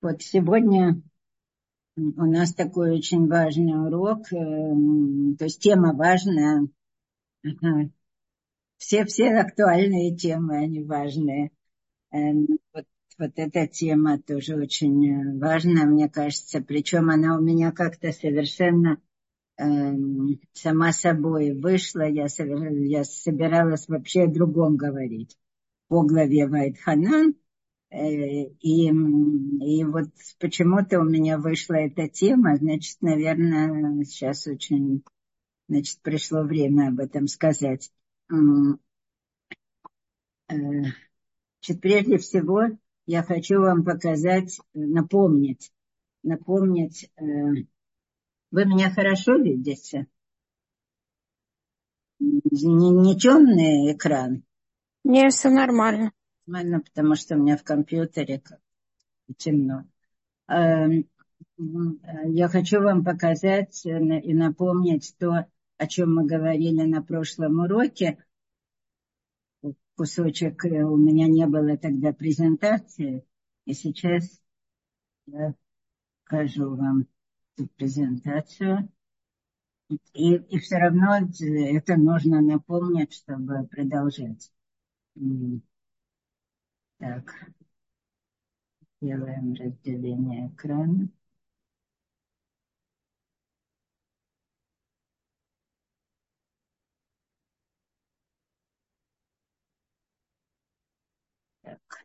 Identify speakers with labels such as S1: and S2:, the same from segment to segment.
S1: Вот сегодня у нас такой очень важный урок, то есть тема важная. Ага. Все актуальные темы, они важные. Вот, вот эта тема тоже очень важна, мне кажется. Причем она у меня как-то совершенно сама собой вышла. Я собиралась вообще о другом говорить. По главе Ваид-Ханан. И вот почему-то у меня вышла эта тема, значит, наверное, сейчас значит, пришло время об этом сказать. Значит, прежде всего, я хочу вам показать, напомнить. Вы меня хорошо видите? Не темный экран?
S2: Нет, все нормально.
S1: Нормально, потому что у меня в компьютере темно. Я хочу вам показать и напомнить то, о чем мы говорили на прошлом уроке. Кусочек, у меня не было тогда презентации, и сейчас я покажу вам эту презентацию. И все равно это нужно напомнить, чтобы продолжать. Так, делаем разделение экрана. Так.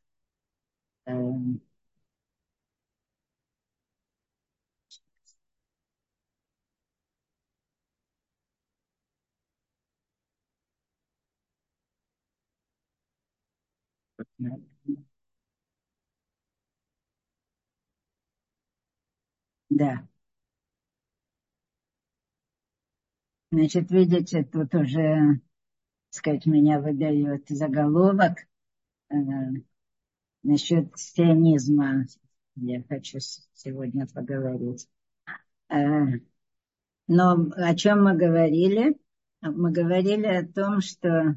S1: Да. Значит, видите, тут уже, так сказать, меня выдает заголовок насчет сионизма. Я хочу сегодня поговорить. Но о чем мы говорили? Мы говорили о том, что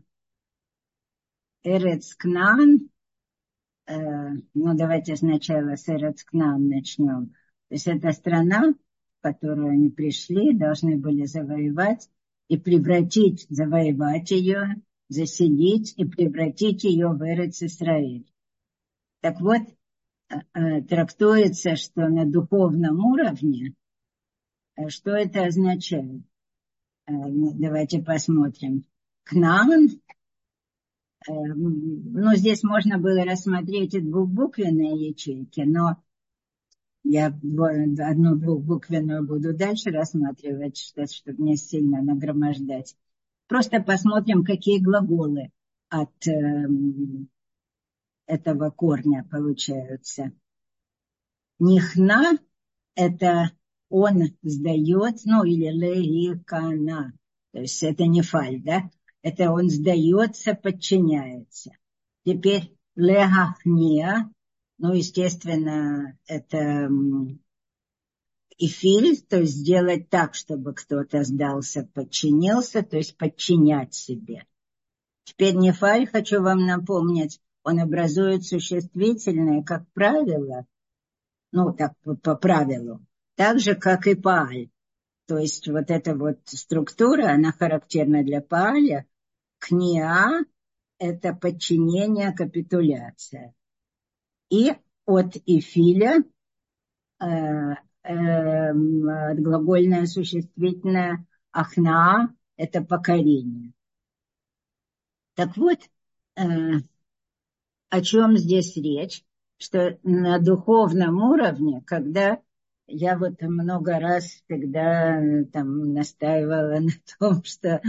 S1: Эрец Кнаан, ну давайте сначала с Эрец Кнаан начнем. То есть это страна, в которую они пришли, должны были завоевать и завоевать ее, заселить и превратить ее в Эрец Исраэль. Так вот, трактуется, что на духовном уровне, что это означает? Давайте посмотрим. Кнаан, ну, здесь можно было рассмотреть и двухбуквенные ячейки, но я одну двухбуквенную буду дальше рассматривать, чтобы не сильно нагромождать. Просто посмотрим, какие глаголы от этого корня получаются. Нихна – это он сдает, ну или леикана, то есть это не фаль, да? Это он сдается, подчиняется. Теперь лехахния, ну, естественно, это ифиль, то есть сделать так, чтобы кто-то сдался, подчинился, то есть подчинять себе. Теперь нефаль, хочу вам напомнить, он образует существительное, как правило, ну, так по правилу, так же, как и пааль. То есть вот эта вот структура, она характерна для пааля. Книа – это подчинение, капитуляция. И от ифиля глагольное существительное ахнаа – это покорение. Так вот, о чем здесь речь? Что на духовном уровне, когда я вот много раз всегда там настаивала на том, что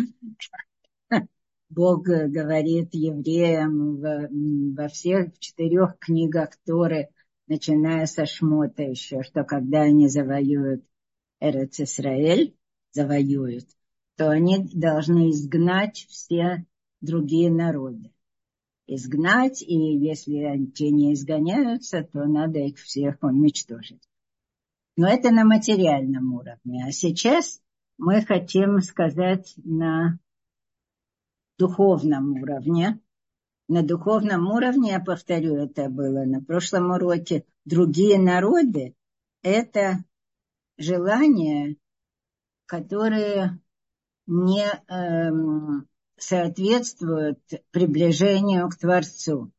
S1: Бог говорит евреям во всех 4 книгах Торы, начиная со Шмота еще, что когда они завоюют Эрец Исраэль, то они должны изгнать все другие народы. Изгнать, и если те не изгоняются, то надо их всех уничтожить. Но это на материальном уровне. А сейчас мы хотим сказать на духовном уровне. На духовном уровне, я повторю, это было на прошлом уроке, другие народы – это желания, которые не соответствуют приближению к Творцу.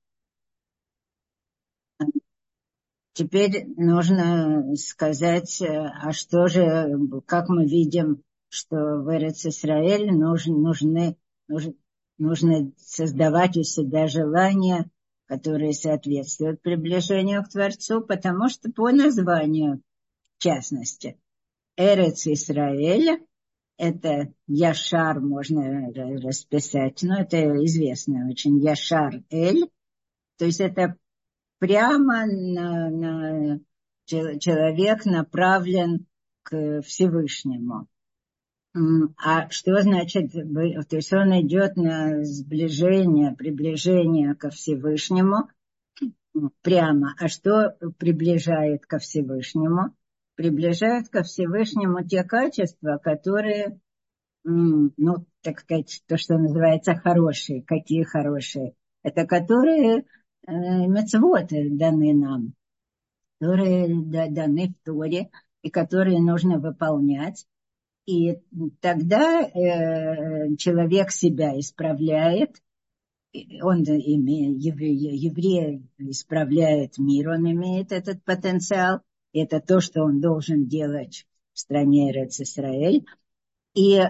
S1: Теперь нужно сказать, а что же, как мы видим, что в Эрец-Исраэль нужно создавать у себя желания, которые соответствуют приближению к Творцу, потому что по названию, в частности, Эрец-Исраэль – это Яшар, можно расписать, но это известно очень, Яшар-Эль, то есть это прямо человек направлен к Всевышнему. А что значит, то есть он идет на сближение, приближение ко Всевышнему прямо. А что приближает ко Всевышнему? Приближает ко Всевышнему те качества, которые, ну, так сказать, то, что называется хорошие. Какие хорошие? Это которые мицвот даны нам, которые даны в Торе и которые нужно выполнять. И тогда человек себя исправляет, он еврей исправляет мир, он имеет этот потенциал, это то, что он должен делать в стране Эрец-Исраэль, и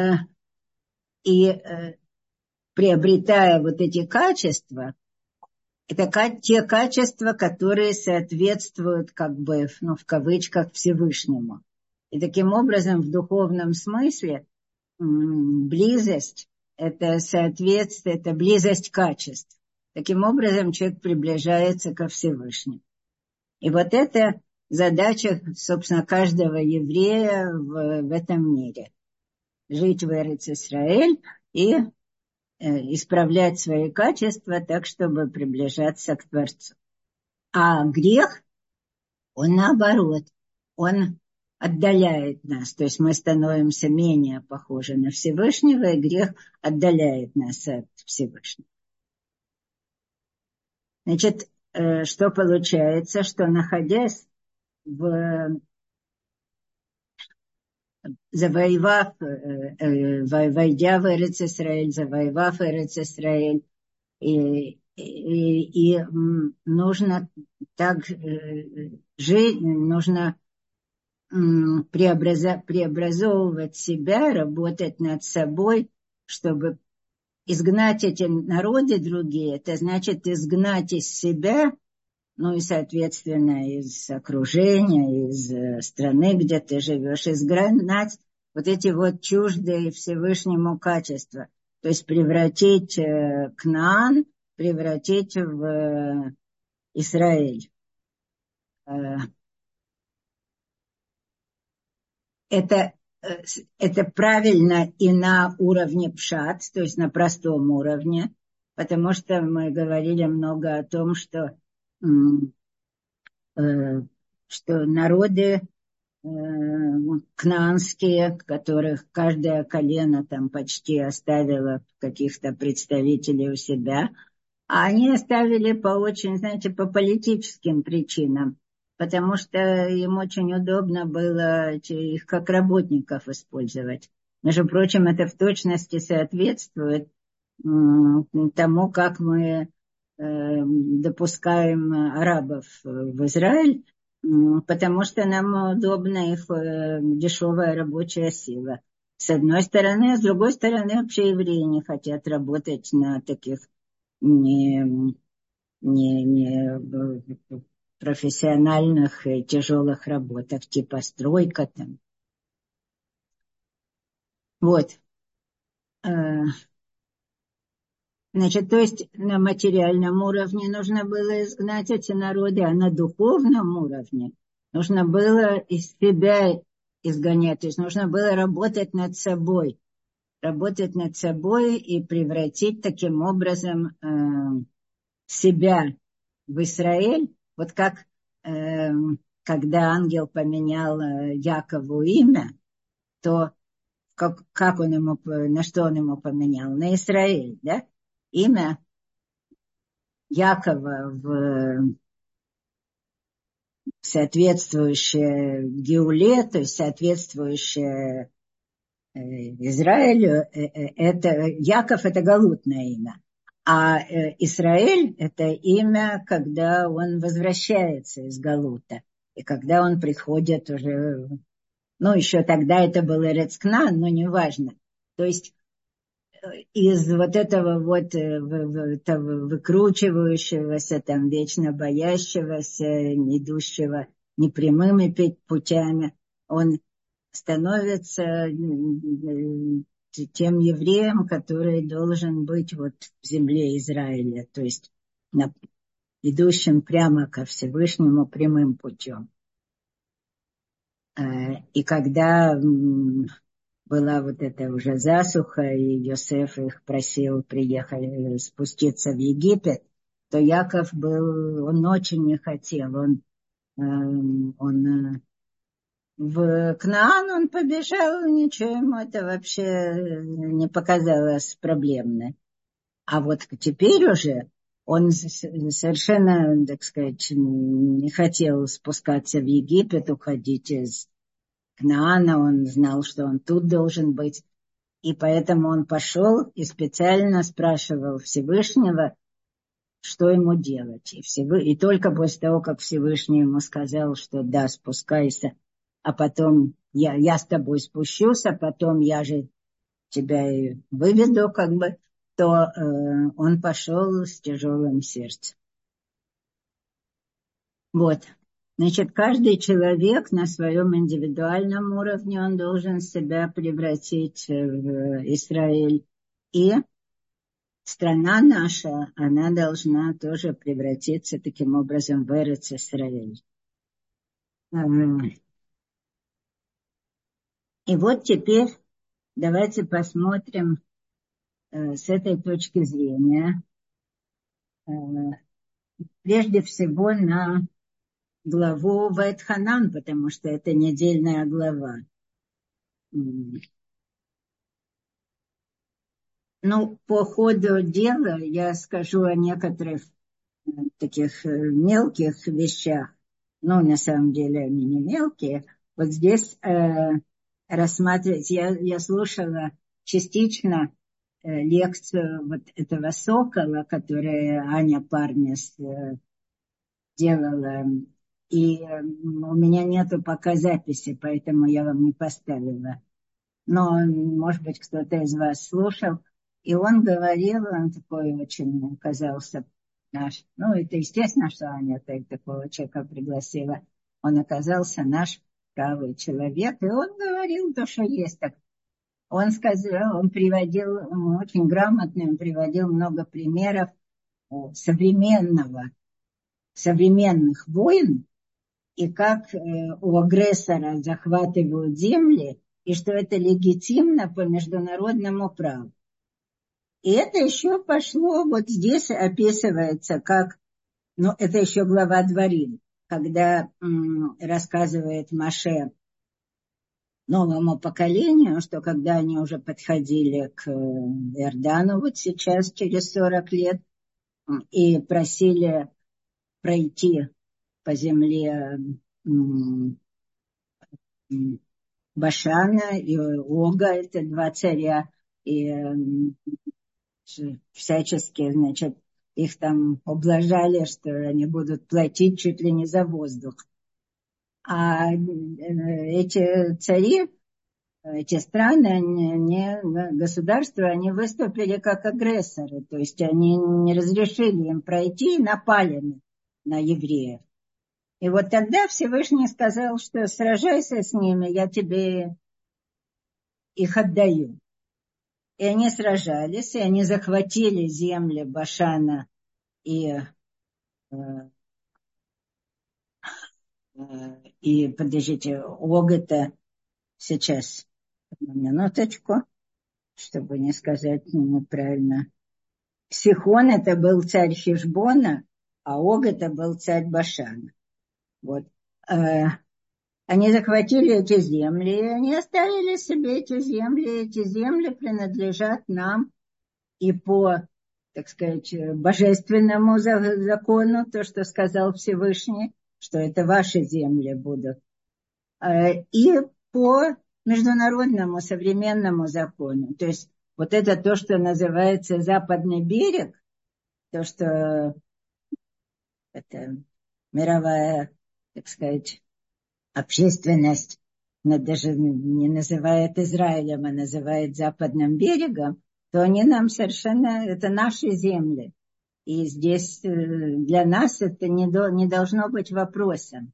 S1: приобретая вот эти качества, это те качества, которые соответствуют, как бы, ну, в кавычках, Всевышнему. И таким образом, в духовном смысле, близость – это соответствие, это близость качеств. Таким образом, человек приближается ко Всевышнему. И вот это задача, собственно, каждого еврея в этом мире. Жить в Эрец-Исраэль и исправлять свои качества так, чтобы приближаться к Творцу. А грех, он наоборот, он отдаляет нас, то есть мы становимся менее похожи на Всевышнего, и грех отдаляет нас от Всевышнего. Значит, что получается, что находясь завоевав, войдя в Эрец-Исраэль, завоевав Эрец-Исраэль, и нужно так жить, нужно преобразовывать себя, работать над собой, чтобы изгнать эти народы другие. Это значит изгнать из себя, ну и, соответственно, из окружения, из страны, где ты живешь, изгнать вот эти вот чуждые Всевышнему качества. То есть превратить Кнаан, превратить в Израиль. Это правильно и на уровне пшат, то есть на простом уровне, потому что мы говорили много о том, что народы кнаанские, которых каждое колено там почти оставило каких-то представителей у себя, а они оставили по очень, знаете, по политическим причинам, потому что им очень удобно было их как работников использовать. Между прочим, это в точности соответствует тому, как мы допускаем арабов в Израиль, потому что нам удобна их дешевая рабочая сила. С одной стороны, а с другой стороны, вообще евреи не хотят работать на таких не профессиональных и тяжелых работах, типа стройка там. Вот. Значит, то есть на материальном уровне нужно было изгнать эти народы, а на духовном уровне нужно было из себя изгонять, то есть нужно было работать над собой и превратить таким образом себя в Израиль, вот как когда ангел поменял Якову имя, то как он ему, на что он ему поменял? На Израиль, да? Имя Якова соответствующее Геуле, то есть соответствующее Израилю, это Яков — это галутное имя, а Израиль — это имя, когда он возвращается из Галута, и когда он приходит уже, ну, еще тогда это был Эрец Кнаан, но неважно. То есть из вот этого вот выкручивающегося, там, вечно боящегося, идущего непрямыми путями, он становится тем евреем, который должен быть вот в земле Израиля, то есть идущим прямо ко Всевышнему прямым путем. И когда была вот эта уже засуха, и Йосеф их просил приехать, спуститься в Египет, то Яков он очень не хотел, он в Кнаан он побежал, ничего ему это вообще не показалось проблемным. А вот теперь уже он совершенно, так сказать, не хотел спускаться в Египет, уходить из Кнаана, он знал, что он тут должен быть. И поэтому он пошел и специально спрашивал Всевышнего, что ему делать. И только после того, как Всевышний ему сказал, что да, спускайся, а потом я с тобой спущусь, а потом я же тебя и выведу, как бы, то он пошел с тяжелым сердцем. Вот. Значит, каждый человек на своем индивидуальном уровне, он должен себя превратить в Израиль. И страна наша, она должна тоже превратиться таким образом в Эрец Исраэль. И вот теперь давайте посмотрим с этой точки зрения, прежде всего на главу Ваэт-Ханан, потому что это недельная глава. Ну, по ходу дела я скажу о некоторых таких мелких вещах. Ну, на самом деле они не мелкие. Вот здесь рассматривать, я слушала частично лекцию вот этого сокола, который Аня Парнес делала. И у меня нету пока записи, поэтому я вам не поставила. Но, может быть, кто-то из вас слушал. И он говорил, он такой очень оказался наш. Ну, это естественно, что Аня такого человека пригласила. Он оказался наш правый человек. И он говорил то, что есть. Так. Он сказал, он приводил, очень грамотно, он приводил много примеров современных войн, и как у агрессора захватывают земли, и что это легитимно по международному праву. И это еще пошло, вот здесь описывается, как, ну, это еще глава Дворим, когда рассказывает Моше новому поколению, что когда они уже подходили к Иордану, вот сейчас, через 40 лет, и просили пройти по земле Башана и Ога, это два царя, и всячески, значит, их там облажали, что они будут платить чуть ли не за воздух. А эти цари, эти страны, государства, они выступили как агрессоры, то есть они не разрешили им пройти и напали на евреев. И вот тогда Всевышний сказал, что сражайся с ними, я тебе их отдаю. И они сражались, и они захватили земли Башана и подождите, Ог это сейчас, минуточку, чтобы не сказать неправильно. Сихон это был царь Хешбона, а Ог это был царь Башана. Вот. Они захватили эти земли, и они оставили себе эти земли. Эти земли принадлежат нам и по, так сказать, божественному закону, то, что сказал Всевышний, что это ваши земли будут. И по международному современному закону. То есть вот это то, что называется Западный берег, то, что это мировая, так сказать, общественность, она даже не называет Израилем, а называет Западным берегом, то они нам совершенно, это наши земли. И здесь для нас это не должно быть вопросом.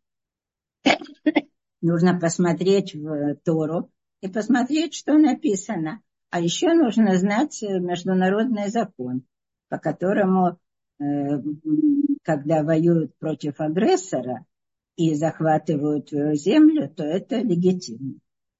S1: Нужно посмотреть в Тору и посмотреть, что написано. А еще нужно знать международный закон, по которому, когда воюют против агрессора и захватывают землю, то это легитимно.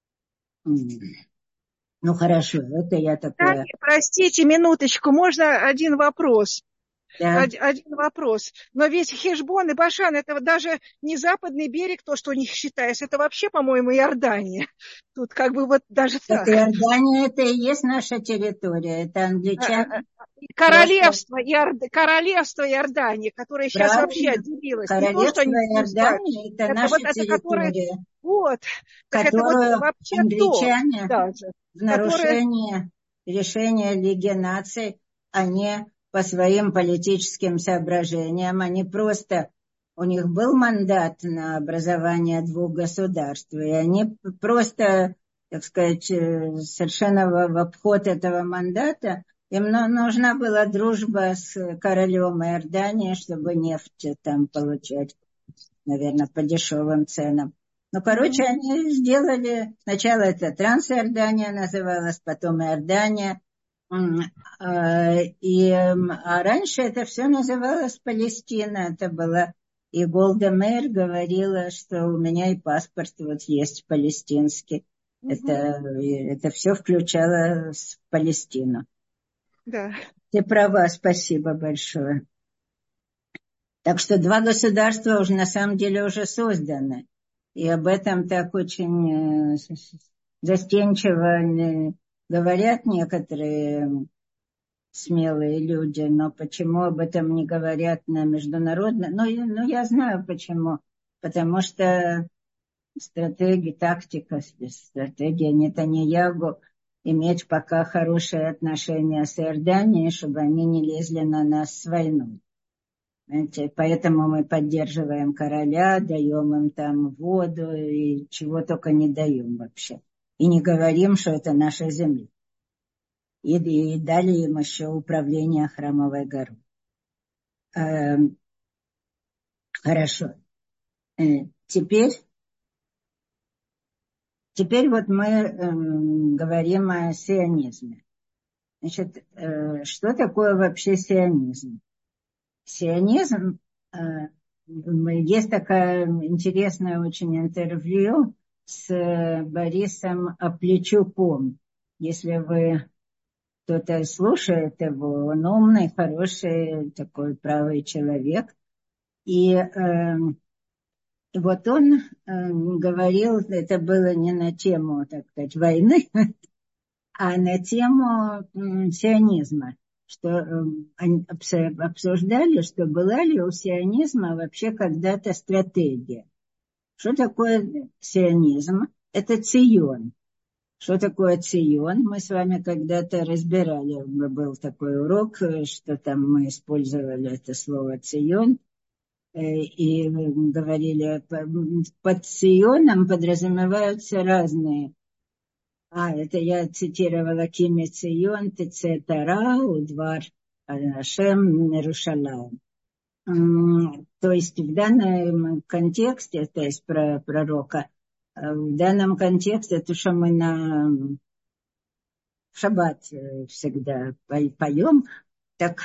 S1: Ну хорошо, это я такое.
S3: Простите, минуточку, можно один вопрос?
S1: Да.
S3: Один вопрос. Но ведь Хешбон и Башан, это даже не западный берег, то, что у них считается, это вообще, по-моему, Иордания. Тут как бы вот даже так.
S1: Это Иордания, это и есть наша территория, это англичане.
S3: Королевство Иордании, которое сейчас
S1: Правильно.
S3: вообще отделилось.
S1: Королевство Иордании, это наша территория, которую англичане в нарушение решения Лиги наций, они по своим политическим соображениям, они просто, у них был мандат на образование двух государств, и они просто, так сказать, совершенно в обход этого мандата, им нужна была дружба с королем Иордании, чтобы нефть там получать, наверное, по дешевым ценам. Ну, короче, они сделали, сначала это Трансиордания называлась, потом Иордания, а раньше это все называлось Палестина, это была, и Голда Меир говорила, что у меня и паспорт вот есть палестинский, это все включало Палестину.
S3: Да.
S1: Ты права, спасибо большое. Так что два государства уже на самом деле уже созданы, и об этом так очень застенчиво говорят некоторые смелые люди, но почему об этом не говорят на международном? Ну, я знаю почему. Потому что стратегия Нетаньяху иметь пока хорошие отношения с Иорданией, чтобы они не лезли на нас с войной. Знаете, поэтому мы поддерживаем короля, даем им там воду и чего только не даем вообще. И не говорим, что это наша земля. И дали им еще управление Храмовой горой. Хорошо. Теперь вот мы говорим о сионизме. Значит, что такое вообще сионизм? Сионизм, есть такое интересное очень интервью с Борисом Аплечуком. Если вы кто-то слушает его, он умный, хороший, такой правый человек. И вот он говорил, это было не на тему, так сказать, войны, а на тему сионизма, что они обсуждали, что была ли у сионизма вообще когда-то стратегия. Что такое сионизм? Это Цион. Что такое Цион? Мы с вами когда-то разбирали, был такой урок, что там мы использовали это слово Цион, и говорили, под Ционом подразумеваются разные. Это я цитировала Кими Цион, Тице Тара, Удвар Ашем Мерушалаем. То есть в данном контексте, то есть про пророка, в данном контексте, то, что мы на шаббат всегда поем, так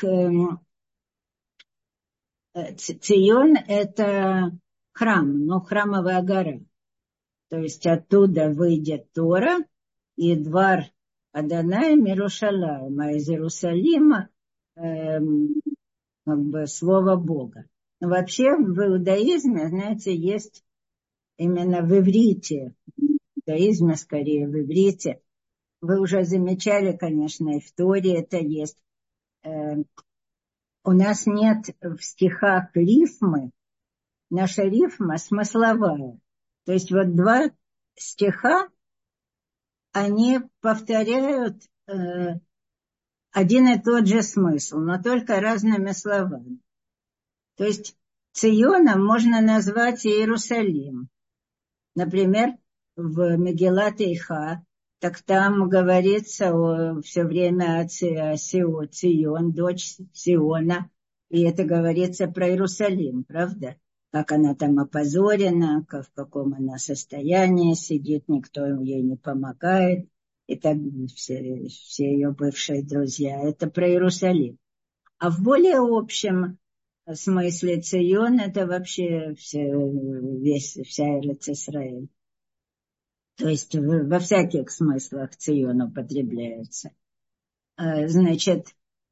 S1: Цион – это храм, но храмовая гора. То есть оттуда выйдет Тора и двор Адонай Мерушалаем, а из Иерусалима как бы слово Бога. Но вообще в иудаизме, знаете, есть именно в иврите, в иудаизме скорее в иврите, вы уже замечали, конечно, и в Торе это есть. У нас нет в стихах рифмы, наша рифма смысловая. То есть вот два стиха, они повторяют один и тот же смысл, но только разными словами. То есть Ционом можно назвать Иерусалим. Например, в Мегилат Эйха, так там говорится все время о Цион, дочь Сиона, и это говорится про Иерусалим, правда? Как она там опозорена, в каком она состоянии сидит, никто ей не помогает, и так все ее бывшие друзья. Это про Иерусалим. А в более общем смысле Цион — это вообще вся Эрец-Исраэль. То есть во всяких смыслах Цион употребляется. Значит,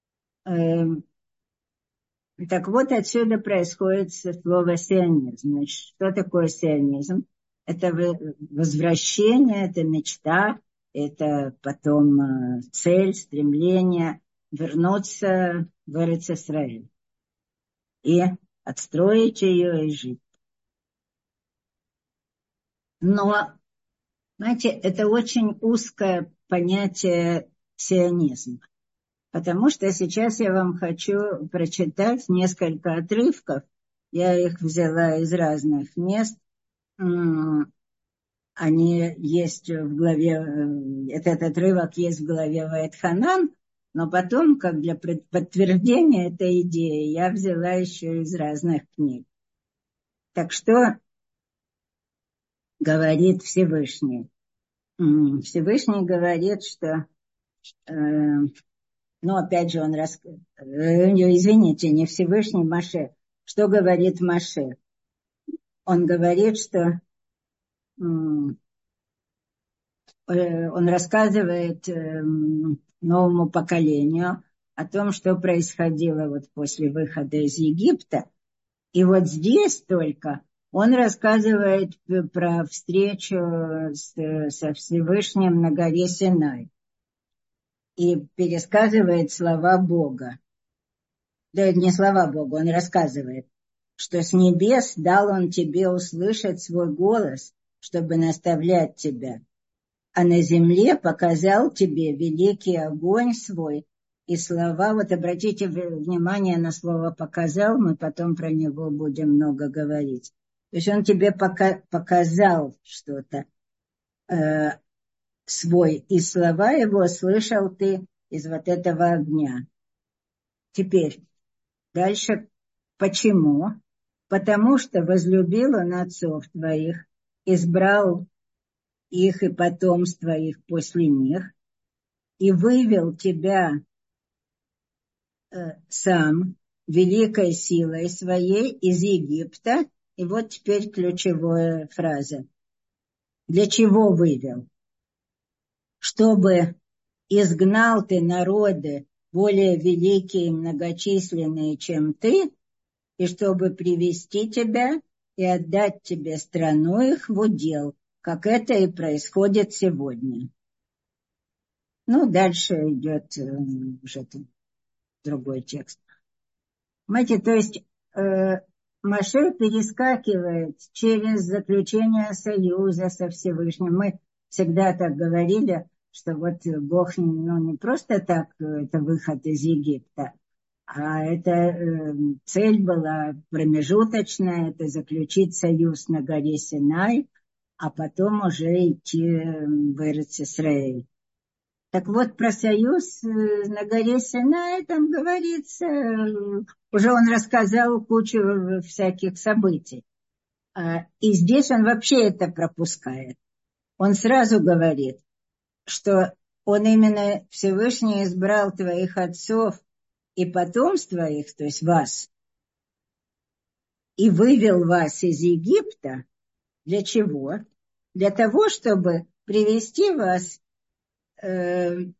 S1: так вот отсюда происходит слово сионизм. Значит, что такое сионизм? Это возвращение, это мечта, это потом цель, стремление вернуться в Эрец-Исраэль и отстроить ее и жить. Но, знаете, это очень узкое понятие сионизма, потому что сейчас я вам хочу прочитать несколько отрывков. Я их взяла из разных мест. Они есть в главе, этот отрывок есть в главе Ваэт-Ханан, но потом, как для подтверждения этой идеи, я взяла еще из разных книг. Так что говорит Всевышний? Всевышний говорит, что, опять же, извините, не Всевышний, Моше. Что говорит Моше? Он говорит, что он рассказывает новому поколению о том, что происходило вот после выхода из Египта. И вот здесь только он рассказывает про встречу со Всевышним на горе Синай и пересказывает слова Бога. Да, не слова Бога, он рассказывает, что с небес дал он тебе услышать свой голос, чтобы наставлять тебя, а на земле показал тебе великий огонь свой и слова. Вот обратите внимание на слово «показал», мы потом про него будем много говорить. То есть он тебе показал что-то, свой, и слова его слышал ты из вот этого огня. Теперь, дальше, почему? Потому что возлюбил он отцов твоих, избрал их и потомство их после них, и вывел тебя сам великой силой своей из Египта. И вот теперь ключевая фраза. Для чего вывел? Чтобы изгнал ты народы более великие и многочисленные, чем ты, и чтобы привести тебя и отдать тебе страну их в удел, как это и происходит сегодня. Дальше идет уже другой текст. Понимаете, то есть Моше перескакивает через заключение союза со Всевышним. Мы всегда так говорили, что вот Бог не просто так, это выход из Египта, а это цель была промежуточная, это заключить союз на горе Синай, а потом уже идти в Эрец-Исраэль. Так вот, про союз на горе Синай там говорится, уже он рассказал кучу всяких событий. И здесь он вообще это пропускает. Он сразу говорит, что он именно Всевышний избрал твоих отцов и потомство их, то есть вас, и вывел вас из Египта. Для чего? Для того, чтобы привести вас в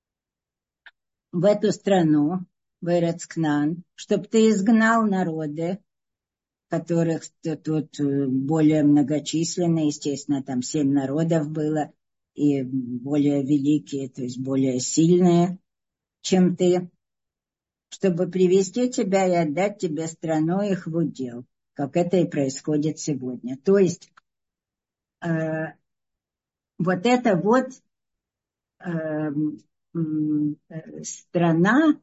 S1: эту страну, в Эрец-Кнаан, чтобы ты изгнал народы, которых тут более многочисленные, естественно, там 7 народов было, и более великие, то есть более сильные, чем ты, чтобы привести тебя и отдать тебе страну их в удел, как это и происходит сегодня. То есть вот эта вот страна,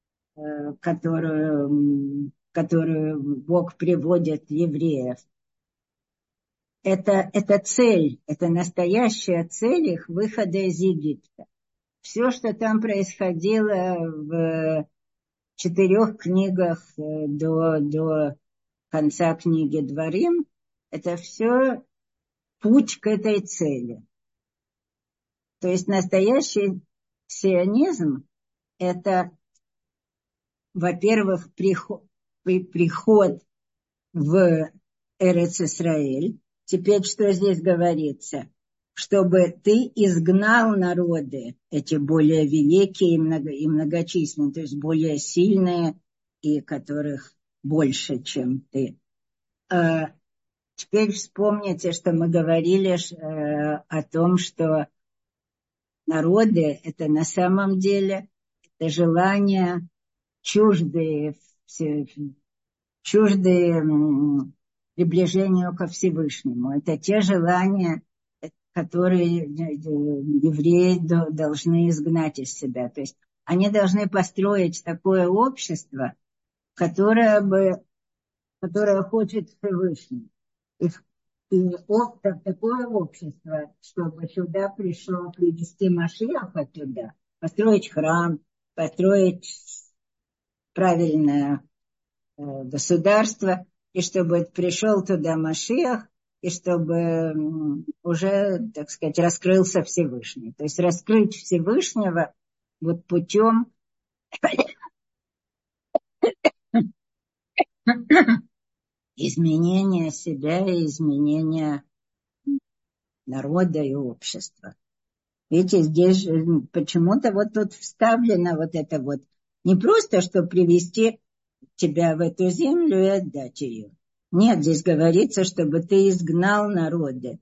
S1: которую Бог приводит евреев, это цель, это настоящая цель их выхода из Египта. Все, что там происходило в 4 книгах до конца книги Дворим, это все путь к этой цели. То есть настоящий сионизм – это, во-первых, приход в Эрец-Исраэль. Теперь что здесь говорится? Чтобы ты изгнал народы, эти более великие и многочисленные, то есть более сильные, и которых больше, чем ты. Теперь вспомните, что мы говорили о том, что народы – это на самом деле это желания чуждые приближению ко Всевышнему. Это те желания, которые евреи должны изгнать из себя. То есть они должны построить такое общество, которое хочет Всевышний. И такое общество, чтобы сюда пришел привести Машиаха туда, построить храм, построить правильное государство, и чтобы пришел туда Машиах, и чтобы уже, так сказать, раскрылся Всевышний. То есть раскрыть Всевышнего вот путем изменения себя и изменения народа и общества. Видите, здесь почему-то вот тут вставлено вот это вот. Не просто, что привести тебя в эту землю и отдать ее. Нет, здесь говорится, чтобы ты изгнал народы,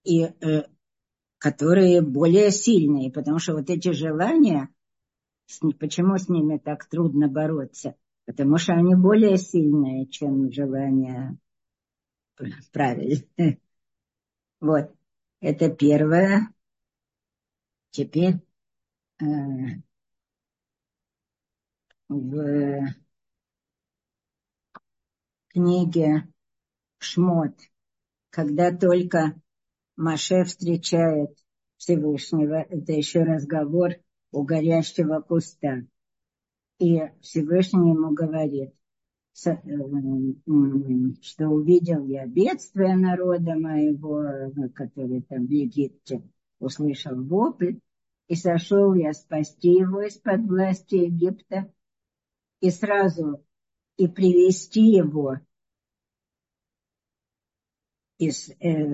S1: которые более сильные, потому что вот эти желания, почему с ними так трудно бороться? Потому что они более сильные, чем желания правильные. Вот, это первое. Теперь в книге Шмот, когда только Моше встречает Всевышнего, это еще разговор у горящего куста. И Всевышний ему говорит, что увидел я бедствие народа моего, который там в Египте услышал вопль, и сошел я спасти его из-под власти Египта, и сразу и привести его из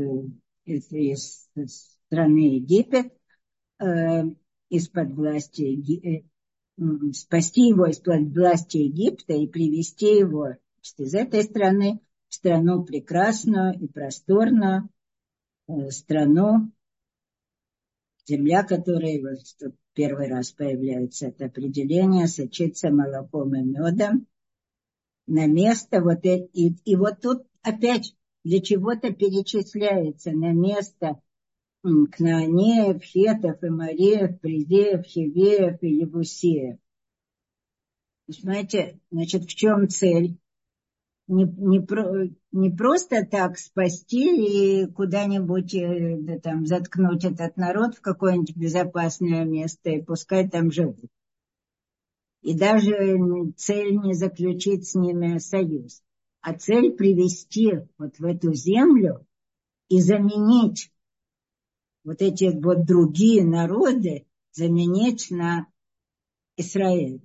S1: страны Египет, из-под власти, спасти его из-под власти Египта и привести его из этой страны в страну прекрасную и просторную, страну, земля, которая вот тут первый раз появляется это определение, сочится молоком и медом, на место вот и вот тут опять для чего-то перечисляется на место Кнаанеев, Хетов, Эмореев, Призеев, Хивеев и Ебусеев. Понимаете, значит, в чем цель? Не просто так спасти и куда-нибудь там заткнуть этот народ в какое-нибудь безопасное место и пускай там живут. И даже цель не заключить с ними союз, а цель привести вот в эту землю и заменить вот эти вот другие народы, заменить на Израиль.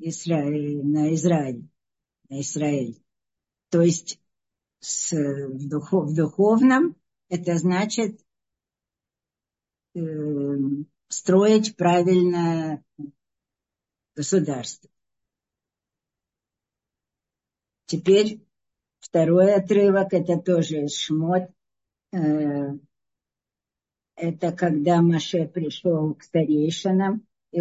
S1: То есть в духовном это значит строить правильное государство. Теперь второй отрывок, это тоже из Шмот. Это когда Моше пришел к старейшинам, и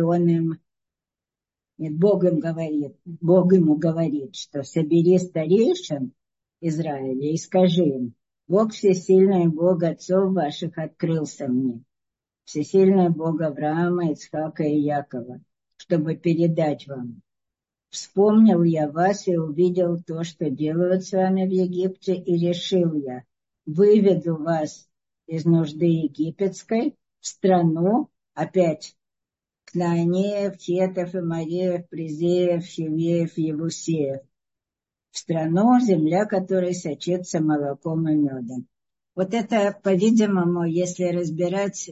S1: Бог ему говорит, что собери старейшин Израиля, и скажи им: Бог всесильный, Бог отцов ваших открылся мне, всесильный Бог Авраама, Ицхака и Якова, чтобы передать вам. Вспомнил я вас и увидел то, что делают с вами в Египте, и решил я: выведу вас из нужды египетской в страну, опять, Кнаанеев, Хетов, Амореев, Призеев, Хивеев, Евусеев, в страну, земля которой сочится молоком и медом. Вот это, по-видимому, если разбирать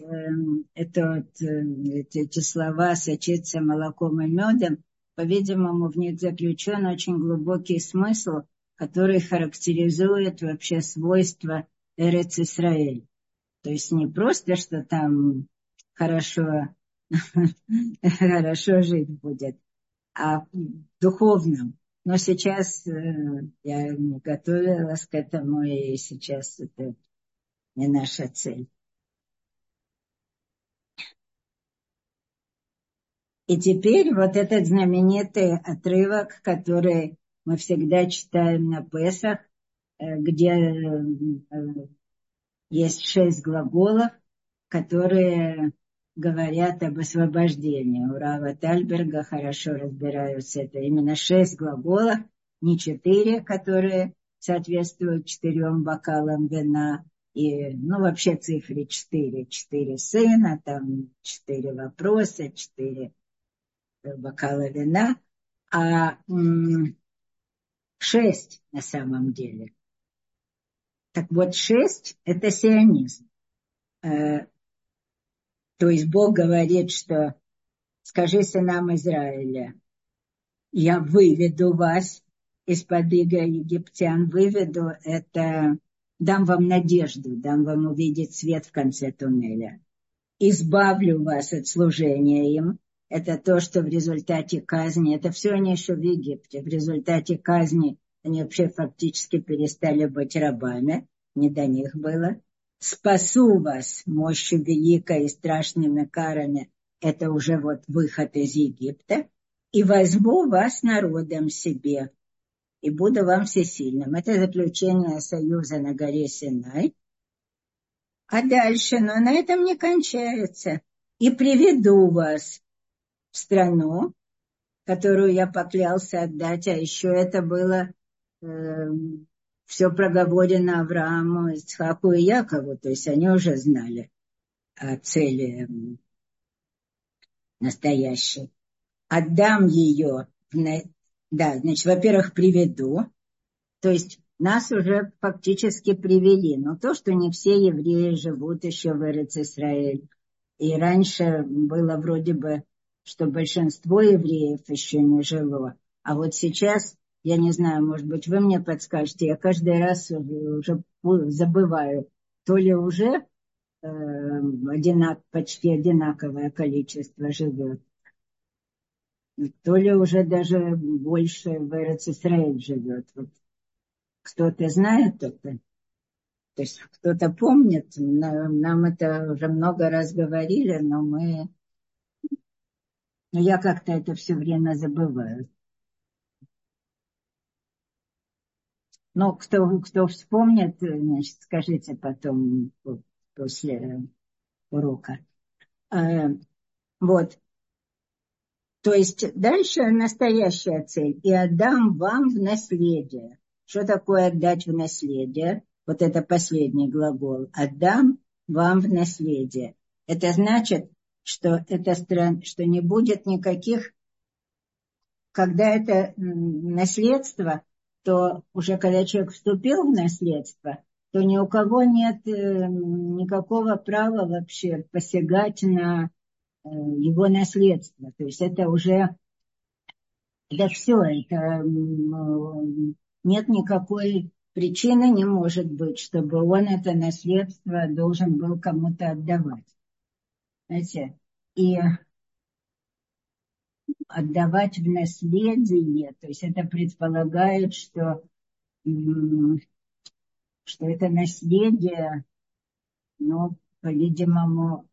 S1: эти слова «сочится молоком и медом», по-видимому, в них заключен очень глубокий смысл, который характеризует вообще свойства Эрец-Исраэль. То есть не просто, что там хорошо, хорошо жить будет, а в духовном. Но сейчас я готовилась к этому, и сейчас это не наша цель. И теперь вот этот знаменитый отрывок, который мы всегда читаем на Песах, где есть 6 глаголов, которые говорят об освобождении. У Рава Тальберга хорошо разбираются. Это именно 6 глаголов, не 4, которые соответствуют 4 бокалам вина. И, вообще цифре 4. 4 сына, там 4 вопроса, 4 бокала вина. А 6 на самом деле. Так вот, 6 – это сионизм. То есть Бог говорит, что скажи сынам Израиля: я выведу вас из-под ига египтян. Выведу – это дам вам надежду, дам вам увидеть свет в конце туннеля. Избавлю вас от служения им. Это то, что в результате казни, это все они еще в Египте. В результате казни они вообще фактически перестали быть рабами. Не до них было. Спасу вас мощью великой и страшными карами. Это уже вот выход из Египта. И возьму вас народом себе. И буду вам всесильным. Это заключение союза на горе Синай. А дальше, но на этом не кончается. И приведу вас в страну, которую я поклялся отдать. А еще это было все проговорено Аврааму, Ицхаку и Якову. То есть они уже знали о цели настоящей. Отдам ее. Да, значит, во-первых, приведу. То есть нас уже фактически привели. Но то, что не все евреи живут еще в Эрец-Исраэль. И раньше было вроде бы, что большинство евреев еще не жило. А вот сейчас, я не знаю, может быть, вы мне подскажете, я каждый раз уже забываю, то ли уже почти одинаковое количество живет, то ли уже даже больше в Эрец-Исраэль живет. Вот кто-то знает это? То есть кто-то помнит? Нам это уже много раз говорили, но я как-то это все время забываю. Но кто вспомнит, значит, скажите потом после урока. Вот. То есть дальше настоящая цель. И отдам вам в наследие. Что такое отдать в наследие? Вот это последний глагол. Отдам вам в наследие. Это значит, что что не будет никаких, когда это наследство, то уже когда человек вступил в наследство, то ни у кого нет никакого права вообще посягать на его наследство. То есть это уже, это все, это нет никакой причины, не может быть, чтобы он это наследство должен был кому-то отдавать. Знаете, и отдавать в наследие, то есть это предполагает, что это наследие, по-видимому,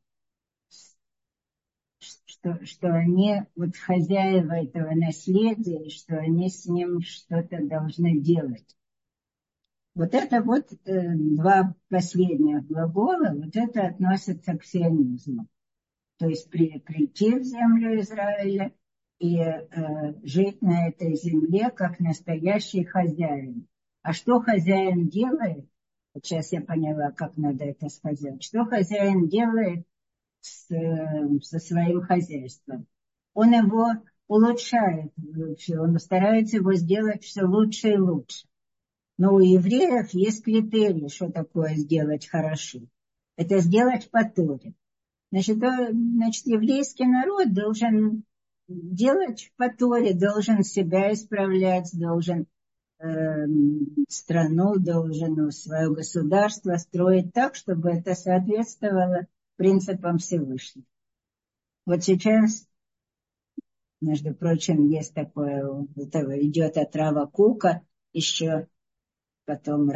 S1: что они вот хозяева этого наследия, и что они с ним что-то должны делать. Вот это вот два последних глагола, вот это относится к сионизму. То есть прийти в землю Израиля и жить на этой земле как настоящий хозяин. А что хозяин делает? Вот сейчас я поняла, как надо это сказать. Что хозяин делает со своим хозяйством? Он его улучшает, он старается его сделать все лучше и лучше. Но у евреев есть критерии, что такое сделать хорошо. Это сделать по Торе. Значит, еврейский народ должен делать по Торе, должен себя исправлять, должен страну, должен свое государство строить так, чтобы это соответствовало принципам Всевышнего. Вот сейчас, между прочим, есть такое, идет от Рава Кука, еще потом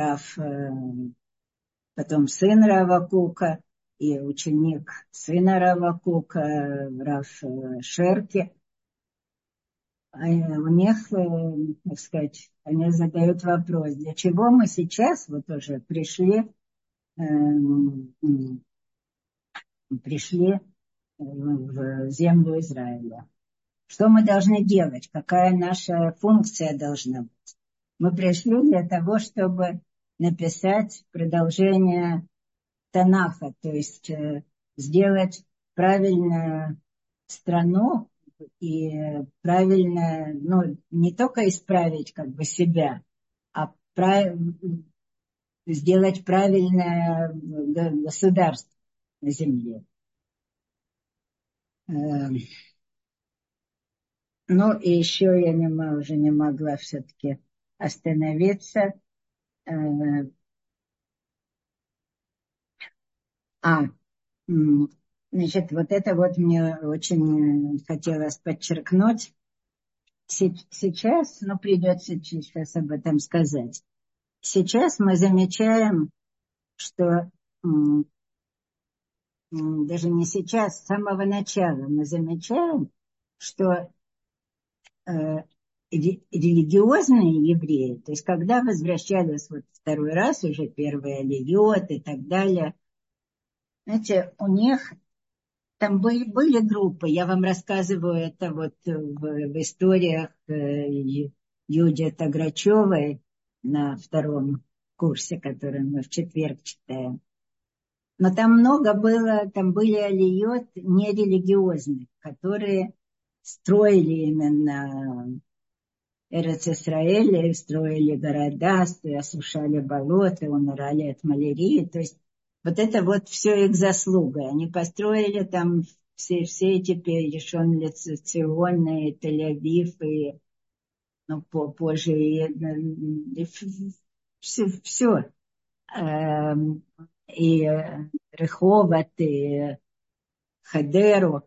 S1: потом сын Рава Кука и ученик сына Рава Кука, Рав Шерки. У них, так сказать, они задают вопрос, для чего мы сейчас вот уже пришли в землю Израиля. Что мы должны делать? Какая наша функция должна быть? Мы пришли для того, чтобы написать продолжение Танаха, то есть сделать правильную страну и правильно, не только исправить как бы себя, а сделать правильное государство на земле. Ну и еще я уже не могла все-таки остановиться. Значит, вот это вот мне очень хотелось подчеркнуть. Сейчас, придется сейчас об этом сказать. Сейчас мы замечаем, что даже не сейчас, с самого начала мы замечаем, что религиозные евреи, то есть когда возвращались вот второй раз, уже первый алиот и так далее, знаете, у них там были группы, я вам рассказываю это вот в историях Юдии Таграчевой на втором курсе, который мы в четверг читаем. Но там много было, там были алиот нерелигиозных, которые строили именно Эрец-Исраэль, строили города, осушали болота, умирали от малярии. То есть вот это вот все их заслуга. Они построили там все эти Ришон Лецион, и Тель-Авив, и позже и все. И Реховат, и Хадеру.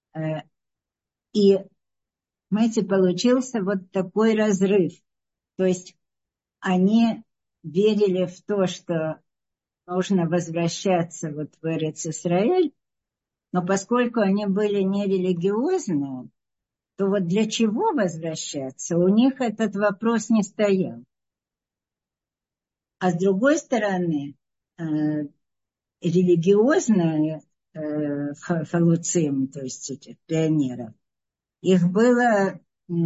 S1: И, знаете, получился вот такой разрыв. То есть они верили в то, что нужно возвращаться вот в Эрец-Исраэль, но поскольку они были нерелигиозные, то вот для чего возвращаться, у них этот вопрос не стоял. А с другой стороны, религиозные халуцим, то есть этих пионеров, их было,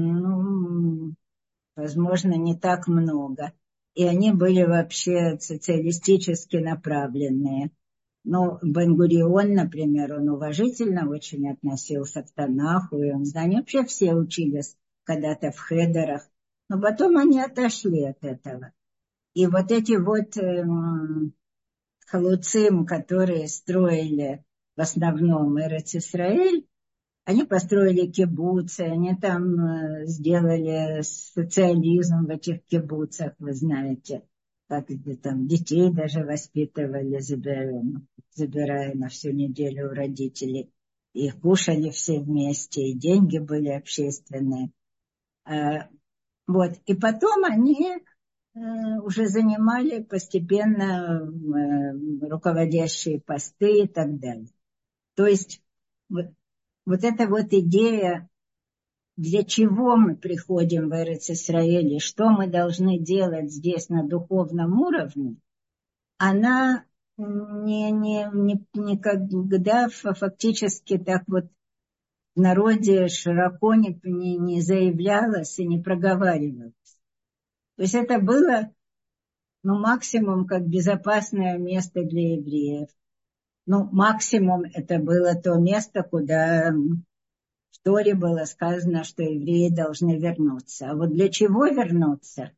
S1: возможно, не так много. И они были вообще социалистически направленные. Бен-Гурион, например, он уважительно очень относился к Танаху, и они вообще все учились когда-то в хедерах, но потом они отошли от этого. И вот эти вот халуцим, которые строили в основном Эрец-Исраэль, они построили кибуцы, они там сделали социализм в этих кибуцах, вы знаете, как там детей даже воспитывали, забирая на всю неделю у родителей. И кушали все вместе, и деньги были общественные. Вот. И потом они уже занимали постепенно руководящие посты и так далее. То есть вот эта вот идея для чего мы приходим в Эрец-Исраэль и что мы должны делать здесь на духовном уровне, она никогда фактически так вот в народе широко не заявлялась и не проговаривалась. То есть это было, максимум как безопасное место для евреев. Максимум это было то место, куда в Торе было сказано, что евреи должны вернуться. А вот для чего вернуться?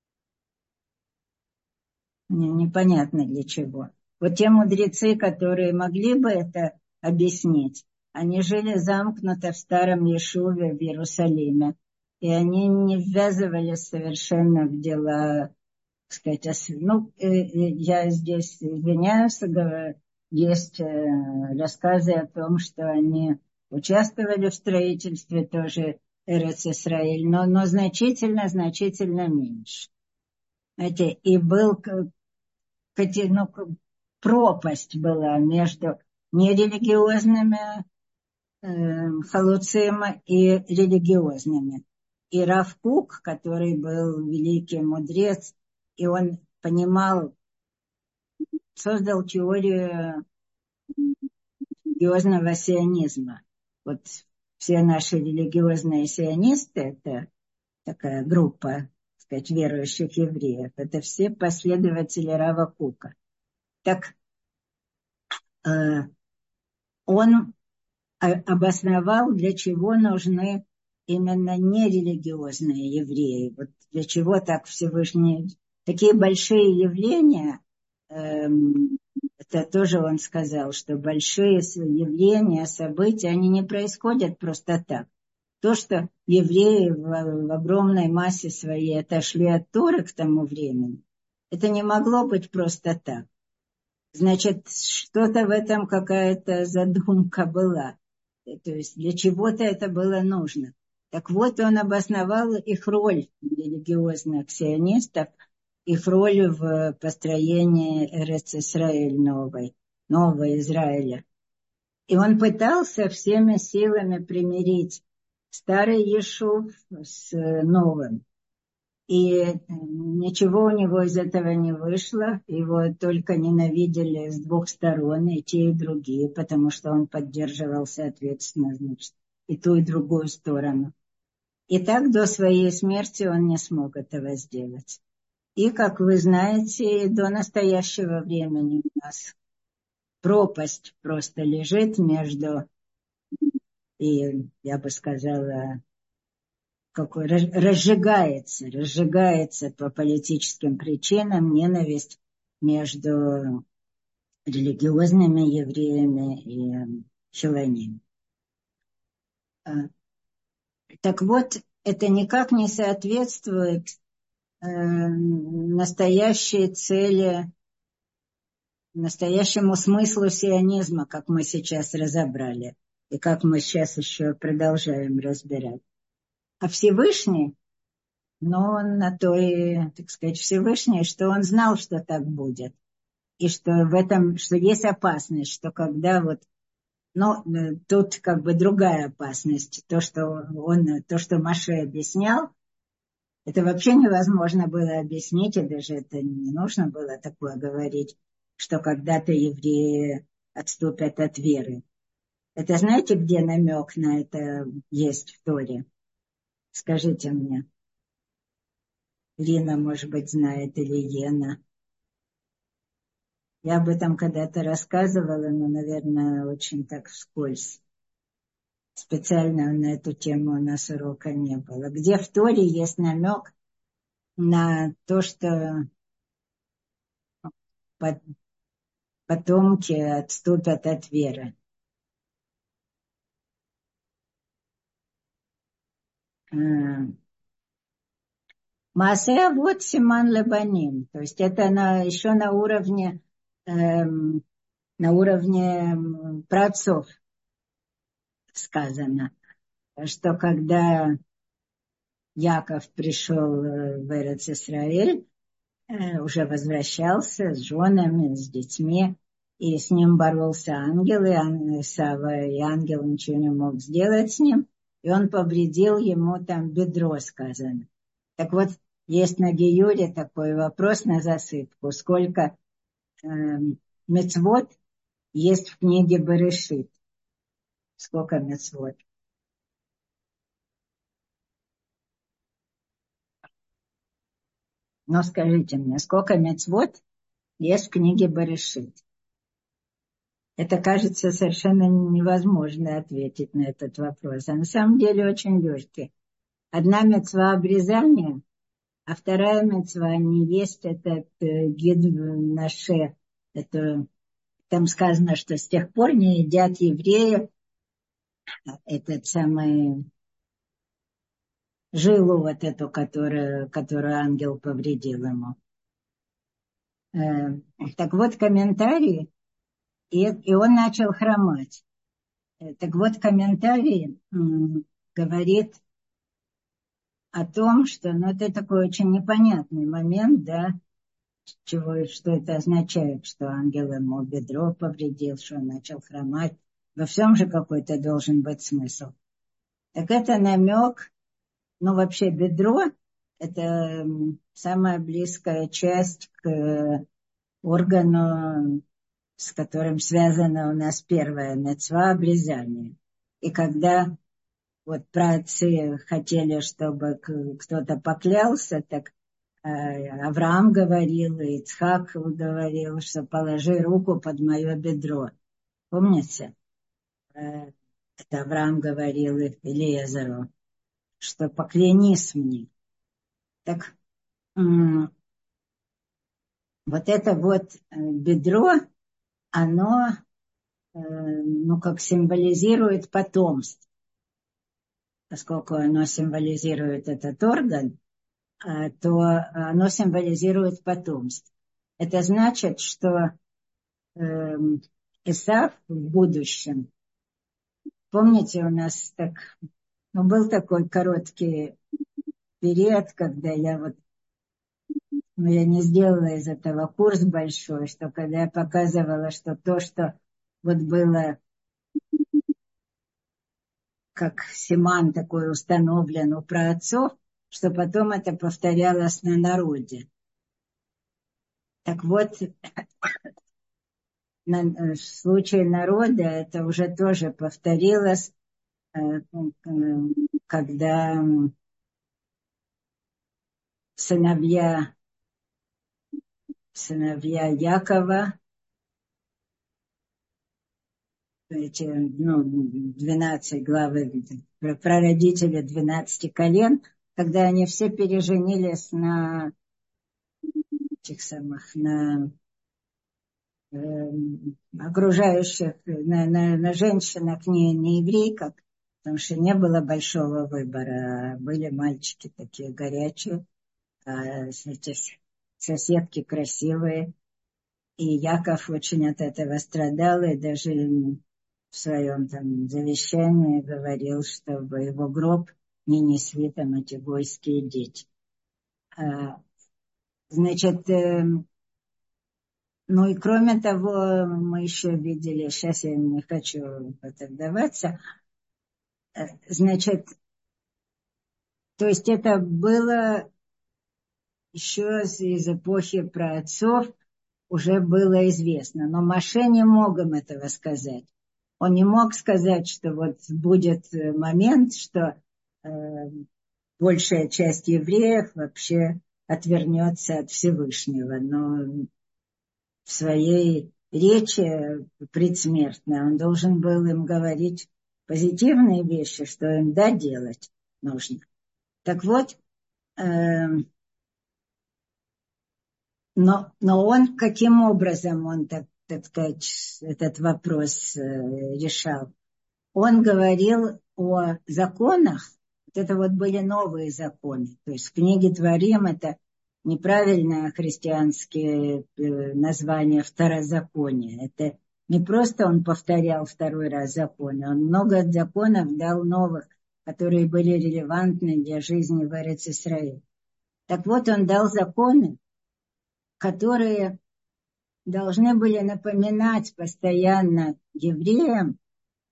S1: Непонятно для чего. Вот те мудрецы, которые могли бы это объяснить, они жили замкнуто в старом Ешуве в Иерусалиме. И они не ввязывались совершенно в дела, так сказать, я здесь извиняюсь, есть рассказы о том, что они участвовали в строительстве тоже Эрец-Исраэль, но значительно меньше. Знаете, и пропасть была между нерелигиозными халуцим и религиозными. И Рав Кук, который был великий мудрец, и он создал теорию религиозного сионизма. Вот все наши религиозные сионисты, это такая группа, так сказать, верующих евреев, это все последователи Рава Кука. Так он обосновал, для чего нужны именно нерелигиозные евреи. Вот для чего так Всевышний... Такие большие явления, это тоже он сказал, что большие явления, события, они не происходят просто так. То, что евреи в огромной массе своей отошли от Торы к тому времени, это не могло быть просто так. Значит, что-то в этом какая-то задумка была. То есть для чего-то это было нужно. Так вот, он обосновал их роль религиозных сионистов, их роль в построении Эрец-Исраэль нового Израиля. И он пытался всеми силами примирить старый Ешув с новым. И ничего у него из этого не вышло. Его только ненавидели с двух сторон, и те, и другие, потому что он поддерживал, соответственно, значит, и ту, и другую сторону. И так до своей смерти он не смог этого сделать. И, как вы знаете, до настоящего времени у нас пропасть просто лежит между, и я бы сказала, разжигается по политическим причинам ненависть между религиозными евреями и хилоним. Так вот, это никак не соответствует настоящей цели, настоящему смыслу сионизма, как мы сейчас разобрали, и как мы сейчас еще продолжаем разбирать. А Всевышний, но он на то и, так сказать, Всевышний, что он знал, что так будет. И что в этом, что есть опасность, что когда вот, тут как бы другая опасность. То, что Моше объяснял, это вообще невозможно было объяснить, и даже это не нужно было такое говорить, что когда-то евреи отступят от веры. Это знаете, где намек на это есть в Торе? Скажите мне. Лина, может быть, знает, или Ена. Я об этом когда-то рассказывала, но, наверное, очень так вскользь. Специально на эту тему у нас урока не было. Где в Торе есть намек на то, что потомки отступят от веры. Маасе авот симан лебаним. То есть это еще на уровне праотцов сказано, что когда Яков пришел в Эрец-Исраэль, уже возвращался с женами, с детьми, и с ним боролся ангел, и ангел ничего не мог сделать с ним. и он повредил ему там бедро, сказано. Так вот, есть на Гиюре такой вопрос на засыпку. Сколько мицвот есть в книге Берешит? Сколько мицвот? Но скажите мне, сколько мицвот есть в книге Берешит? Это кажется совершенно невозможно ответить на этот вопрос. А на самом деле очень легкий. Одна мицва обрезания, а вторая мицва не есть этот гид наше. Это, там сказано, что с тех пор не едят евреи этот самый жилу вот эту, которую ангел повредил ему. Так вот, комментарий, и он начал хромать. Так вот, комментарий говорит о том, что это такой очень непонятный момент, да, что это означает, что ангел ему бедро повредил, что он начал хромать. Во всем же какой-то должен быть смысл. Так это намек, вообще бедро – это самая близкая часть к органу, с которым связана у нас первая мицва обрезания. И когда вот праотцы хотели, чтобы кто-то поклялся, так Авраам говорил, и Ицхак говорил, что положи руку под мое бедро. Помните? Это Авраам говорил Элиезеру, что поклянись мне. Так вот это вот бедро, оно как символизирует потомство. Поскольку оно символизирует этот орган, то оно символизирует потомство. Это значит, что Исав в будущем, помните, у нас был такой короткий период, когда я не сделала из этого курс большой, что когда я показывала, что то, что было как симан такой установлен у праотцов, что потом это повторялось на народе. Так вот, в случае народа это уже тоже повторилось, когда сыновья Якова, эти 12 главы, прародители 12 колен, когда они все переженились на окружающих, на женщинах не еврейках, потому что не было большого выбора. Были мальчики такие горячие, соседки красивые. И Яков очень от этого страдал, и даже в своем завещании говорил, чтобы его гроб не несли эти гойские дети. Значит, и кроме того, мы еще видели, сейчас я не хочу вдаваться, значит, то есть это было еще из эпохи праотцов, уже было известно, но Моше не мог им этого сказать. Он не мог сказать, что будет момент, что большая часть евреев вообще отвернется от Всевышнего, но в своей речи предсмертной он должен был им говорить позитивные вещи, что им делать нужно. Так вот, но он каким образом он, так сказать, этот вопрос решал? Он говорил о законах, это были новые законы, то есть в книге Творим это неправильное христианские название второзакония. Это не просто он повторял второй раз законы, он много законов дал новых, которые были релевантны для жизни в Эрец-Исраэль. Так вот, он дал законы, которые должны были напоминать постоянно евреям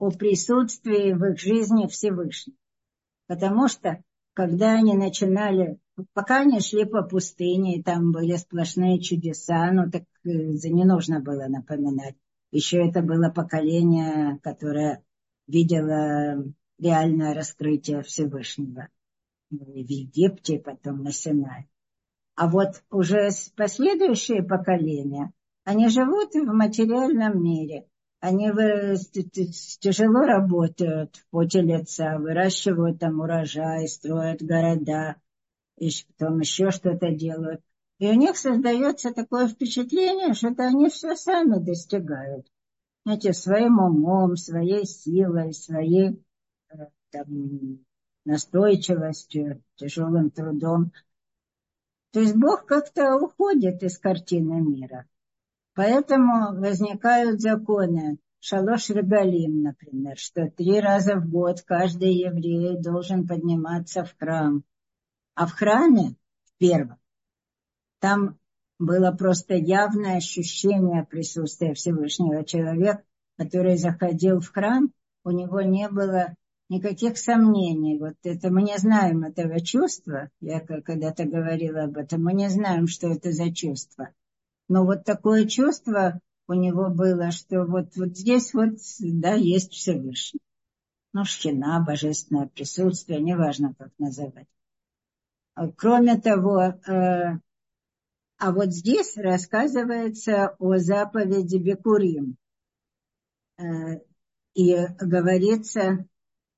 S1: о присутствии в их жизни Всевышнего. Потому что, когда они начинали, пока они шли по пустыне, и там были сплошные чудеса, ну так не нужно было напоминать. Еще это было поколение, которое видело реальное раскрытие Всевышнего в Египте, потом на Синае. А вот уже последующие поколения, они живут в материальном мире. Они тяжело работают в поте лица, выращивают там урожай, строят города, и потом еще что-то делают. И у них создается такое впечатление, что это они все сами достигают. Знаете, своим умом, своей силой, своей там, настойчивостью, тяжелым трудом. То есть Бог как-то уходит из картины мира. Поэтому возникают законы. Шалош регалим, например, что 3 раза в год каждый еврей должен подниматься в храм. А в храме, в первом, там было просто явное ощущение присутствия Всевышнего. Человек, который заходил в храм, у него не было никаких сомнений. Вот это мы не знаем этого чувства. Я когда-то говорила об этом. Мы не знаем, что это за чувство. Но вот такое чувство у него было, что вот здесь вот, да, есть Всевышний. Ну, шхина, божественное присутствие, неважно, как называть. Кроме того, а вот здесь рассказывается о заповеди Бикурим. И говорится...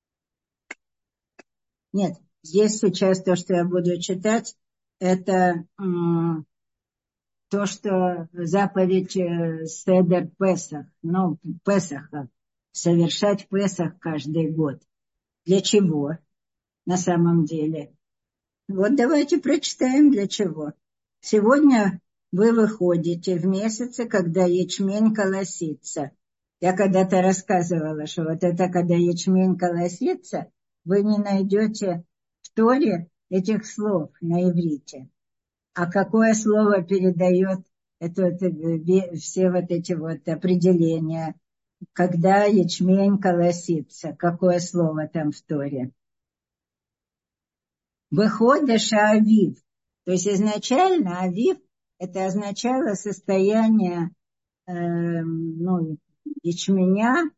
S1: Нет, здесь сейчас то, что я буду читать, это то, что заповедь Седер Песах, ну, Песаха, совершать Песах каждый год. Для чего на самом деле? Вот давайте прочитаем для чего. Сегодня вы выходите в месяце, когда ячмень колосится. Я когда-то рассказывала, что вот это, когда ячмень колосится, вы не найдете в Торе этих слов на иврите. А какое слово передает все вот эти вот определения, когда ячмень колосится? Какое слово там в Торе? Выходишь авив. То есть изначально авив это означало состояние ячменя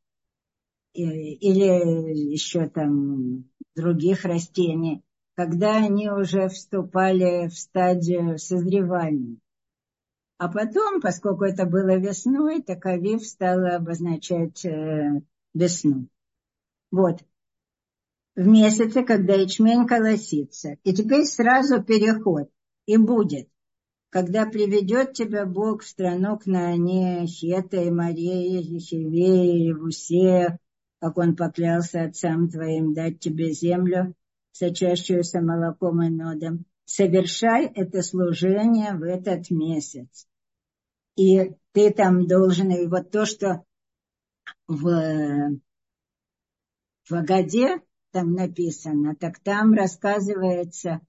S1: или еще там других растений, когда они уже вступали в стадию созревания. А потом, поскольку это было весной, так авив стало обозначать весну. Вот. В месяце, когда ячмень колосится. И теперь сразу переход. И будет. Когда приведет тебя Бог в страну Кнаане, Хета и Мария, Хивея, Евусея, как он поклялся отцам твоим дать тебе землю, сочащуюся молоком и медом. Совершай это служение в этот месяц. И ты там должен, и вот то, что в Агаде там написано, так там рассказывается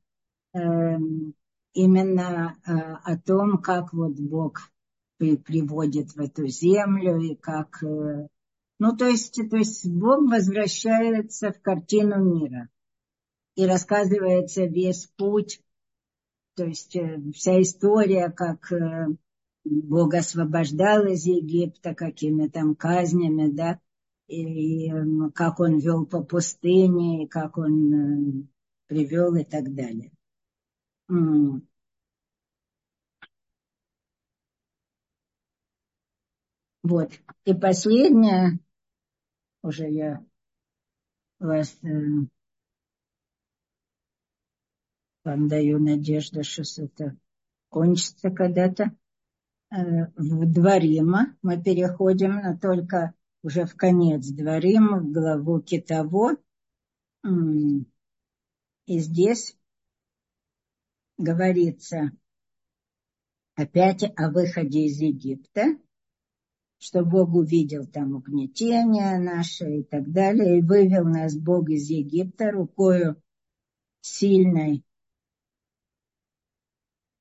S1: именно о том, как вот Бог приводит в эту землю и как... то есть Бог возвращается в картину мира и рассказывается весь путь, то есть вся история, как Бог освобождал из Египта, какими там казнями, да, и как он вел по пустыне, и как он привел и так далее. Вот. И последнее, уже я вас вам даю надежду, что это кончится когда-то. В Дворима мы переходим, но только уже в конец Дворима, в главу Китово. И здесь говорится опять о выходе из Египта, что Бог увидел там угнетение наше и так далее, и вывел нас Бог из Египта рукою сильной.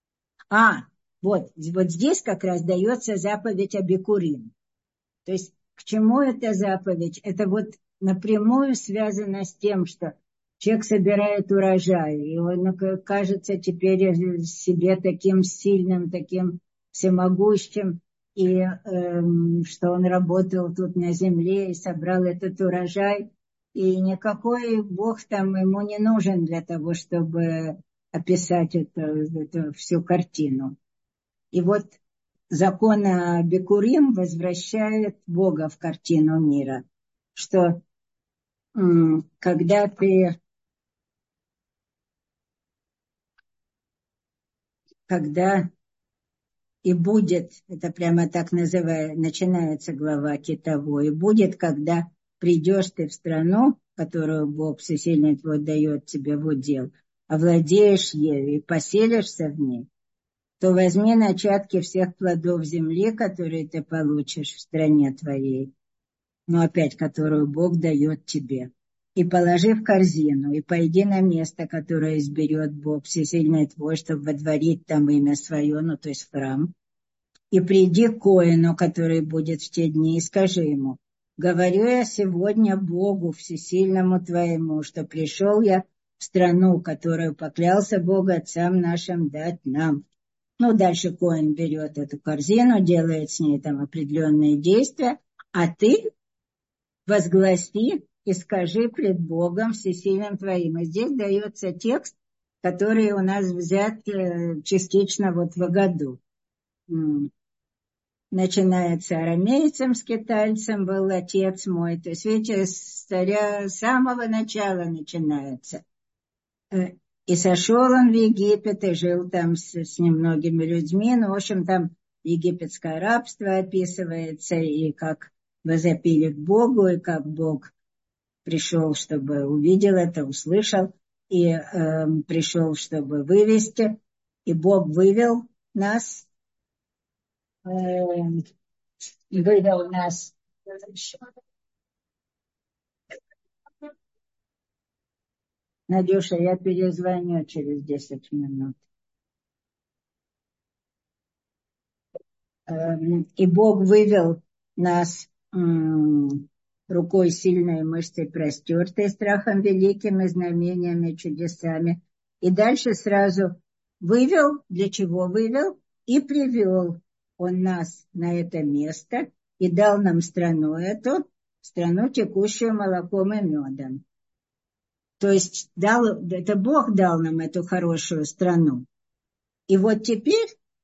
S1: Вот здесь как раз дается заповедь о Бикурим. То есть к чему эта заповедь? Это вот напрямую связано с тем, что человек собирает урожай, и он кажется теперь себе таким сильным, таким всемогущим, и что он работал тут на земле и собрал этот урожай, и никакой Бог там ему не нужен для того, чтобы описать эту всю картину. И вот закон о Бикурим возвращает Бога в картину мира, что когда и будет, это прямо так начинается глава Китово, и будет, когда придешь ты в страну, которую Бог Всесильный твой дает тебе в удел, овладеешь ею и поселишься в ней, то возьми начатки всех плодов земли, которые ты получишь в стране твоей, но опять, которую Бог дает тебе, и положи в корзину, и пойди на место, которое изберет Бог Всесильный твой, чтобы водворить там имя свое, ну, то есть в храм, и приди к коэну, который будет в те дни, и скажи ему: говорю я сегодня Богу Всесильному твоему, что пришел я в страну, которую поклялся Бог отцам нашим дать нам. Ну, дальше коэн берет эту корзину, делает с ней там определенные действия, а ты возгласи и скажи пред Богом Всесильным твоим. И здесь дается текст, который у нас взят частично вот в Агаду. Начинается арамейцем, скитальцем был отец мой. То есть, видите, с самого начала начинается. И сошел он в Египет, и жил там с немногими людьми. Ну, в общем, там египетское рабство описывается, и как возопили к Богу, и как Бог пришел, чтобы увидел это, услышал, и пришел, чтобы вывести. И Бог вывел нас, Надюша, я перезвоню через 10 минут. И Бог вывел нас рукой сильной, мышцей простертой, страхом великим и знамениями, чудесами. И дальше сразу вывел, для чего вывел, и привел он нас на это место и дал нам страну эту, страну, текущую молоком и медом. То есть это Бог дал нам эту хорошую страну. И вот теперь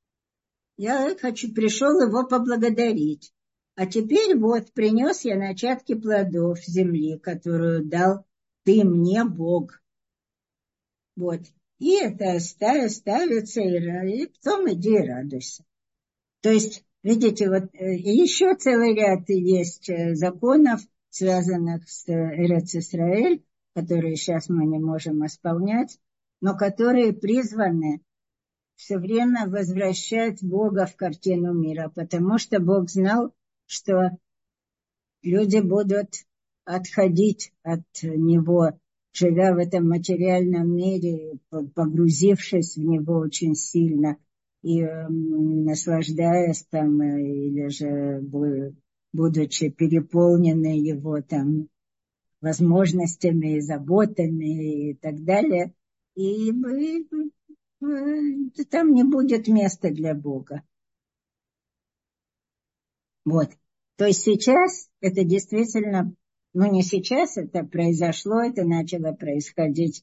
S1: пришел его поблагодарить. А теперь вот принес я начатки плодов земли, которую дал ты мне, Бог. Вот. И это ставится, и потом иди и радуйся. То есть, видите, вот еще целый ряд есть законов, связанных с Эрец-Исраэль, которые сейчас мы не можем исполнять, но которые призваны все время возвращать Бога в картину мира, потому что Бог знал, что люди будут отходить от Него, живя в этом материальном мире, погрузившись в него очень сильно и наслаждаясь там, или же будучи переполнены его там возможностями и заботами и так далее, и там не будет места для Бога. Вот. То есть сейчас это действительно, не сейчас это произошло, это начало происходить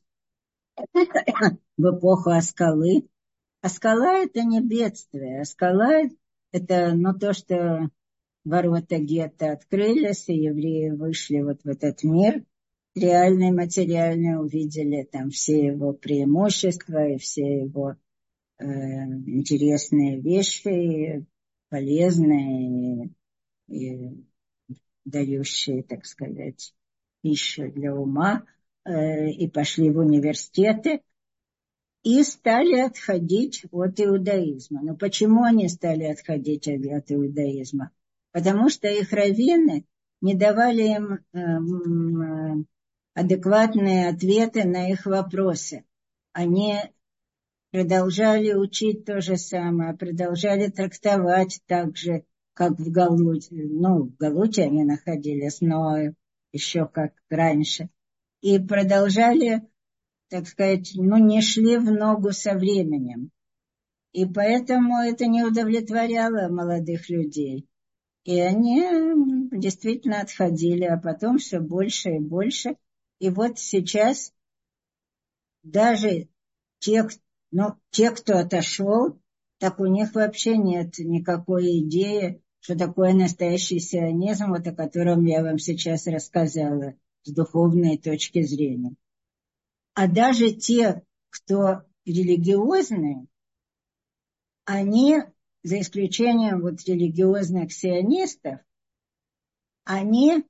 S1: в эпоху Аскалы. Аскала — это не бедствие. Аскала — это то, что ворота гетто открылись, и евреи вышли вот в этот мир реальный, материальный, увидели там все его преимущества и все его интересные вещи, полезные и дающие, так сказать, пищу для ума, и пошли в университеты и стали отходить от иудаизма. Но почему они стали отходить от иудаизма? Потому что их раввины не давали им адекватные ответы на их вопросы. Они продолжали учить то же самое, продолжали трактовать также как в Галуте, ну, в Галуте они находились, но еще как раньше. И продолжали, так сказать, ну, не шли в ногу со временем. И поэтому это не удовлетворяло молодых людей. И они действительно отходили, а потом все больше и больше. И вот сейчас даже те, кто отошел, так у них вообще нет никакой идеи, что такое настоящий сионизм, вот о котором я вам сейчас рассказала, с духовной точки зрения. А даже те, кто религиозные, они, за исключением вот религиозных сионистов, они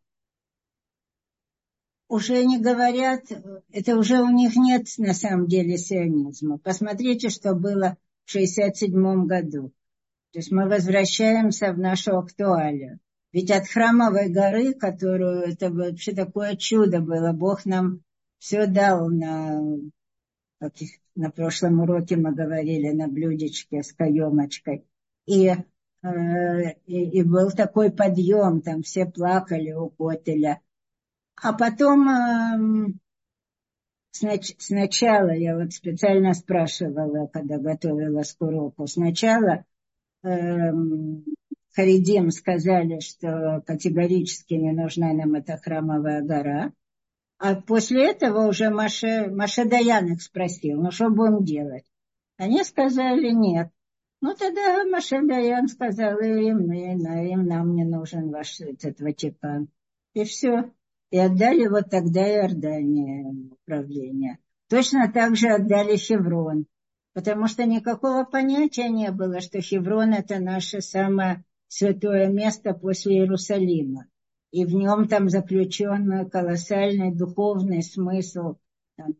S1: уже не говорят, это уже у них нет на самом деле сионизма. Посмотрите, что было в 1967 году. То есть мы возвращаемся в нашу актуалию. Ведь от Храмовой горы, которую, это вообще такое чудо было, Бог нам все дал на прошлом уроке мы говорили, на блюдечке с каемочкой. И был такой подъем, там все плакали у Котеля. А потом сначала, я вот специально спрашивала, когда готовилась к уроку, сначала харидим сказали, что категорически не нужна нам эта Храмовая гора, а после этого уже Моше Даян их спросил, ну что будем делать? Они сказали нет. Ну тогда Моше Даян сказал, им нам не нужен ваш этот Ватикан. И все. И отдали вот тогда Иордании управление. Точно так же отдали Хеврон. Потому что никакого понятия не было, что Хеврон это наше самое святое место после Иерусалима. И в нем там заключен колоссальный духовный смысл. Там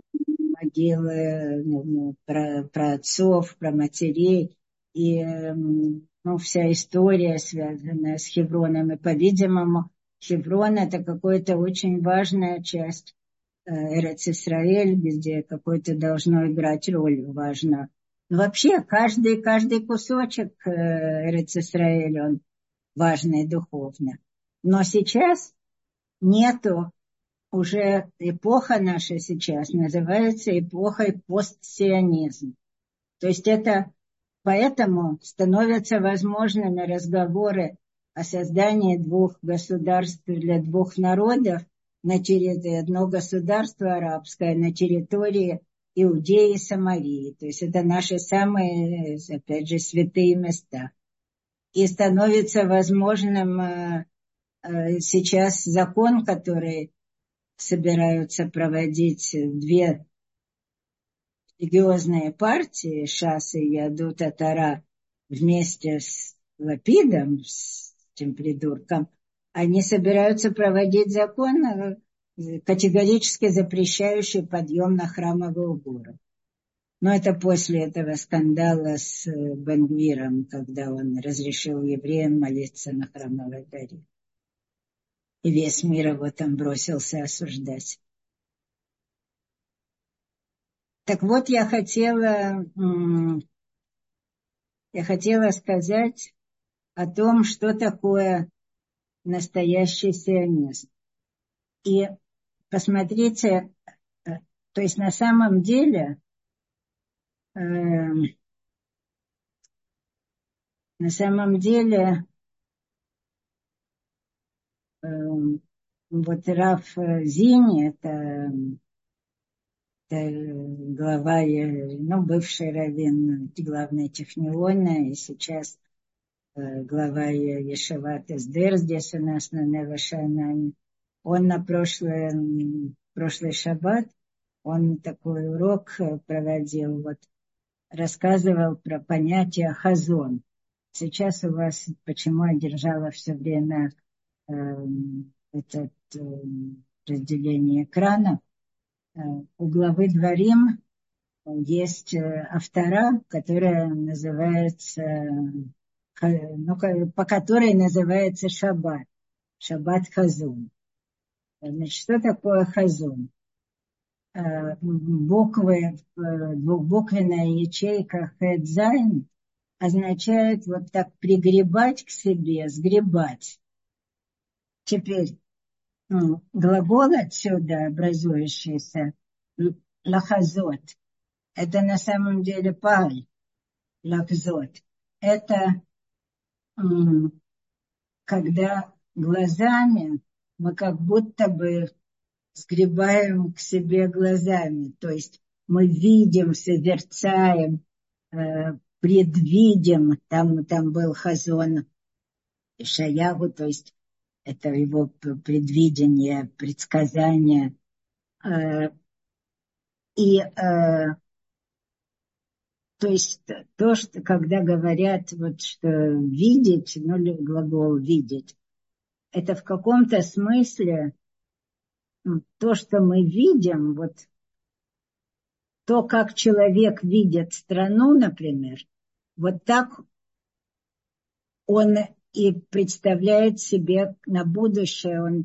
S1: могилы про отцов, про матерей. И вся история, связанная с Хевроном. И, по-видимому, Хеврон это какая-то очень важная часть Эрец-Исраэль, где какой-то должно играть роль важную. Но вообще каждый кусочек Эрец-Исраэль, он важный духовно. Но сейчас нету, уже эпоха наша сейчас называется эпохой постсионизма. То есть это поэтому становятся возможными разговоры о создании двух государств для двух народов, на территории одно государство арабское на территории Иудеи и Самарии. То есть это наши самые, опять же, святые места. И становится возможным сейчас закон, который собираются проводить две религиозные партии, ШАС и Ядут Атара, вместе с Лапидом, с этим придурком, они собираются проводить закон, категорически запрещающий подъем на Храмовую гору. Но это после этого скандала с Бен-Гвиром, когда он разрешил евреям молиться на Храмовой горе. И весь мир его там бросился осуждать. Так вот, я хотела сказать о том, что такое настоящий сионизм. И посмотрите, то есть на самом деле, вот Рав Зини, это глава, бывший раввин главной техниона, и сейчас глава Ешиват Эсдер здесь у нас на Неве-Шаанане. Он на прошлый шаббат, он такой урок проводил, рассказывал про понятие хазон. Сейчас у вас, почему я держала все время это разделение экрана, у главы Дворим есть автора, которая называется, по которой называется Шаббат. Шаббат Хазон. Значит, что такое Хазон? Буквы, двухбуквенная ячейка Хедзайн, означает вот так пригребать к себе, сгребать. Теперь глагол отсюда образующийся, лахазот, это на самом деле паль, лахзот. Это когда глазами мы как будто бы сгребаем к себе глазами. То есть мы видим, созерцаем, предвидим. Там был хазон Ишаяху, то есть это его предвидение, предсказание. И то есть то, что когда говорят, вот, что видеть, глагол видеть, это в каком-то смысле то, что мы видим, вот то, как человек видит страну, например, вот так он и представляет себе на будущее, он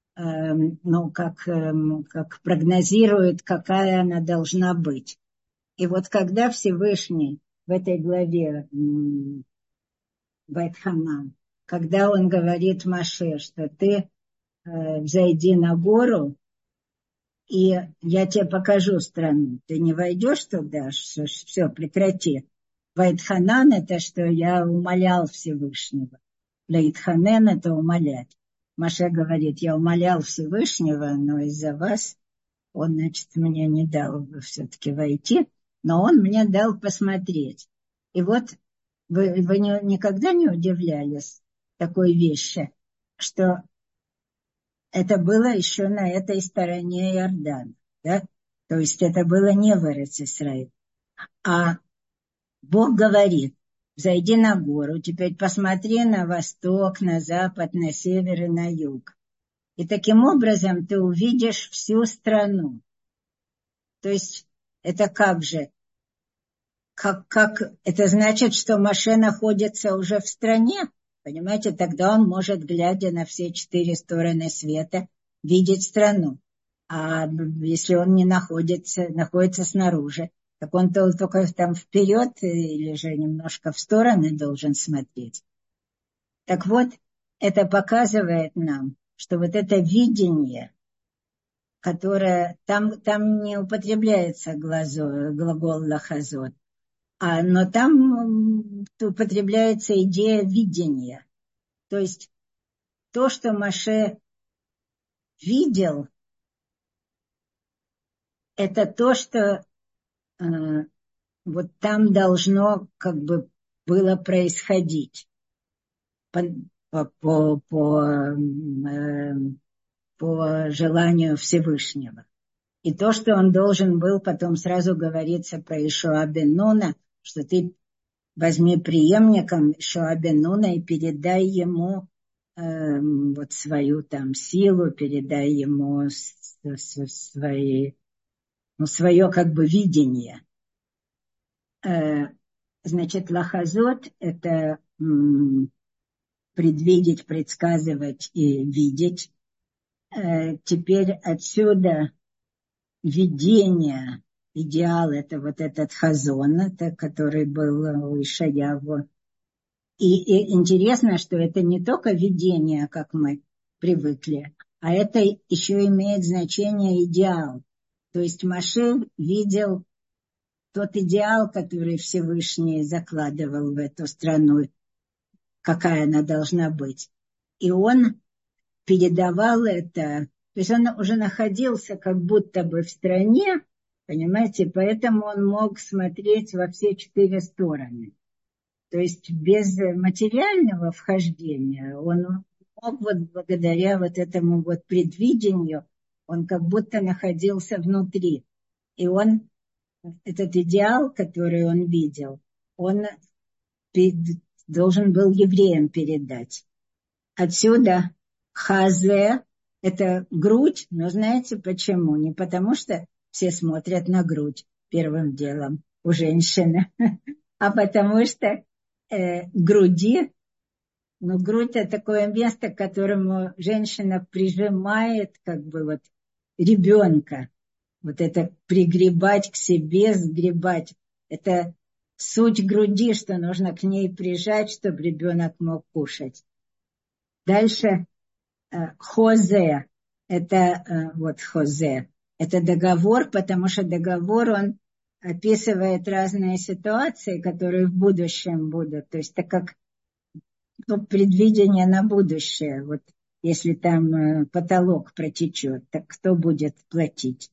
S1: как прогнозирует, какая она должна быть. И вот когда Всевышний в этой главе Вайт-Ханан, когда он говорит Моше, что ты взойди на гору, и я тебе покажу страну. Ты не войдешь туда, все, прекрати. Вайт-Ханан — это что я умолял Всевышнего. Лейтханен — это умолять. Моше говорит, я умолял Всевышнего, но из-за вас он, значит, мне не дал все-таки войти, но он мне дал посмотреть. И вот вы никогда не удивлялись такой вещи, что это было еще на этой стороне Иордана, да? То есть это было не в Эрец-Исраиль. А Бог говорит, зайди на гору, теперь посмотри на восток, на запад, на север и на юг. И таким образом ты увидишь всю страну. То есть это как же? Как это значит, что Моше находится уже в стране? Понимаете, тогда он может, глядя на все 4 стороны света, видеть страну. А если он не находится снаружи, так он только там вперед или же немножко в стороны должен смотреть. Так вот, это показывает нам, что вот это видение, которое там не употребляется глагол лахазот, но там употребляется идея видения. То есть то, что Моше видел, это то, что вот там должно как бы было происходить по желанию Всевышнего. И то, что он должен был, потом сразу говорится про Ишуа бен Нуна, что ты возьми преемником Ишуа бен Нуна и передай ему вот свою там силу, передай ему свое как бы видение. Значит, лахазот — это предвидеть, предсказывать и видеть. Теперь отсюда видение, идеал — это вот этот хазон, это, который был у Ишаяху. И интересно, что это не только видение, как мы привыкли, а это еще имеет значение идеал. То есть Моше видел тот идеал, который Всевышний закладывал в эту страну, какая она должна быть. И он передавал это, то есть он уже находился как будто бы в стране, понимаете, поэтому он мог смотреть во все 4 стороны. То есть без материального вхождения он мог вот благодаря вот этому вот предвидению, он как будто находился внутри. И он, этот идеал, который он видел, он должен был евреям передать. Отсюда хазе – это грудь, но знаете почему? Не потому что все смотрят на грудь первым делом у женщины, а потому что груди, ну, грудь – это такое место, к которому женщина прижимает как бы вот ребенка. Вот это пригребать к себе, сгребать. Это суть груди, что нужно к ней прижать, чтобы ребенок мог кушать. Дальше хозе, это вот хозе, это договор, потому что договор, он описывает разные ситуации, которые в будущем будут. То есть это как предвидение на будущее. Вот если там потолок протечет, так кто будет платить?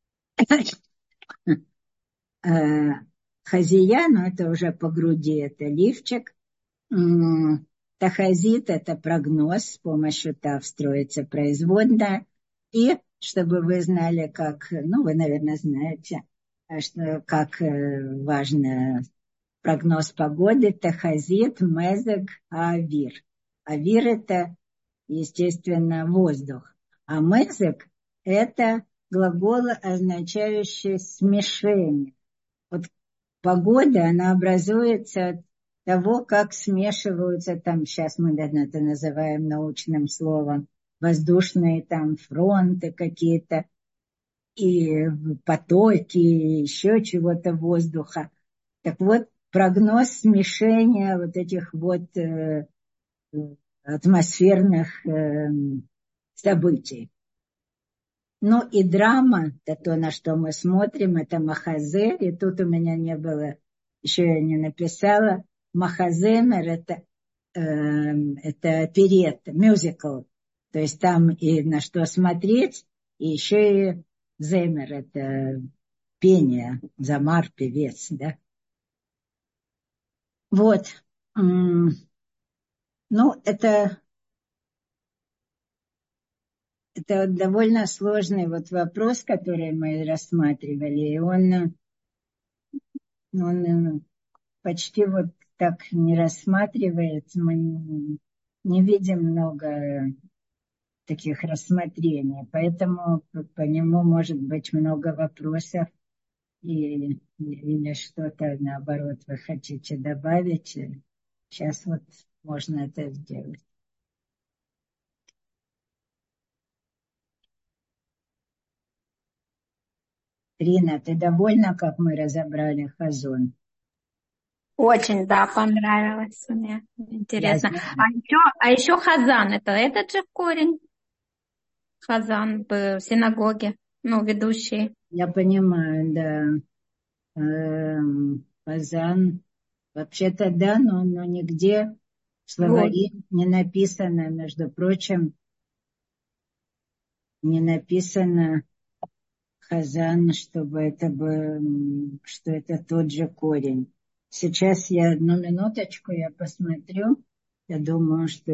S1: Хазия, но это уже по груди, это лифчик. Тахазит – это прогноз, с помощью тав строится производная. И, чтобы вы знали, как, ну, вы, наверное, знаете, что, как важно прогноз погоды, тахазит, мезег, авир. Авир – это, естественно, воздух. А мезег – это глагол, означающий смешение. Вот погода, она образуется от того, как смешиваются там, сейчас мы это называем научным словом, воздушные там фронты какие-то, и потоки, и еще чего-то воздуха. Так вот, прогноз смешения вот этих вот атмосферных событий. Ну и драма, это то, на что мы смотрим, это махазе, и тут у меня не было, еще я не написала, махаземер это оперетта, мюзикл, то есть там и на что смотреть, и еще и земер, это пение, замар, певец, да. Вот, ну это довольно сложный вот вопрос, который мы рассматривали, и он почти вот так не рассматривается, мы не видим много таких рассмотрений, поэтому по нему может быть много вопросов, или что-то наоборот вы хотите добавить. Сейчас вот можно это сделать. Рина, ты довольна, как мы разобрали хазон?
S2: Очень, да, понравилось мне. Интересно. А еще хазан, это этот же корень? Хазан в синагоге, ну, ведущий.
S1: Я понимаю, да. Хазан, вообще-то да, но нигде в словаре не написано, между прочим, не написано хазан, чтобы это был, что это тот же корень. Сейчас я одну минуточку, я посмотрю. Я думаю, что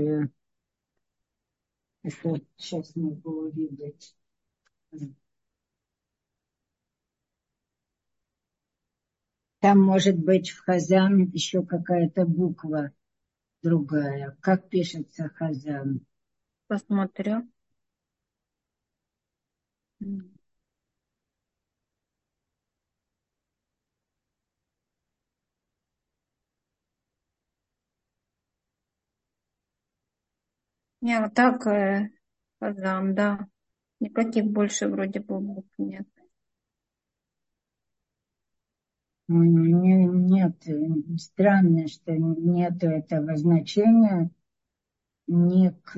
S1: это сейчас могу увидеть. Там может быть в хазан еще какая-то буква другая. Как пишется хазан?
S2: Посмотрю. Не, вот так хазан, да. Никаких больше вроде бы букв нет.
S1: Нет, странно, что нету этого значения ни к,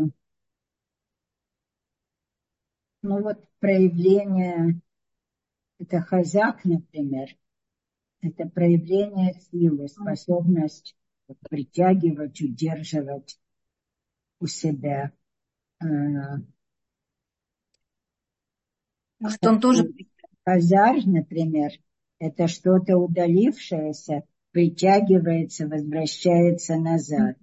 S1: ну вот проявление, это хазак, например, это проявление силы, способность притягивать, удерживать у себя.
S2: Может, он тоже...
S1: Хазар, например, это что-то удалившееся, притягивается, возвращается назад.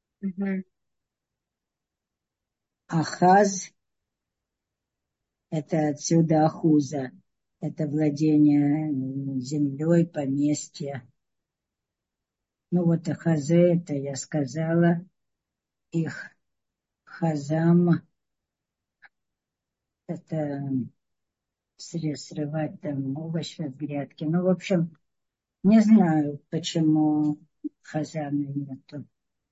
S1: А хаз – это отсюда ахуза, это владение землей, поместье. Ну вот ахазе, это я сказала, их хазам – это срывать там овощи с грядки. Ну, в общем, не знаю, почему хазана нету.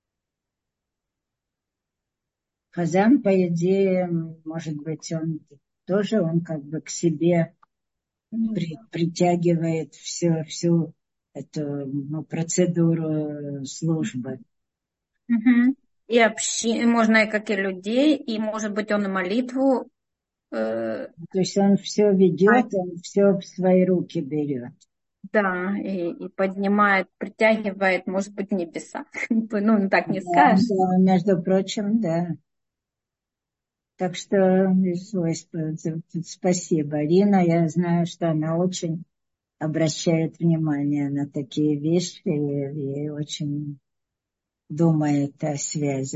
S1: Хазан, по идее, может быть, он тоже, он как бы к себе притягивает всю эту процедуру службы.
S2: Мгм. И можно и как и людей, и, может быть, он и молитву. э,
S1: То есть он все ведет, он все в свои руки берет.
S2: Да, и поднимает, притягивает, может быть, небеса. Ну, так не
S1: Да,
S2: скажешь.
S1: да, между прочим, да. Так что спасибо. Рина, я знаю, что она очень обращает внимание на такие вещи и очень думает о связи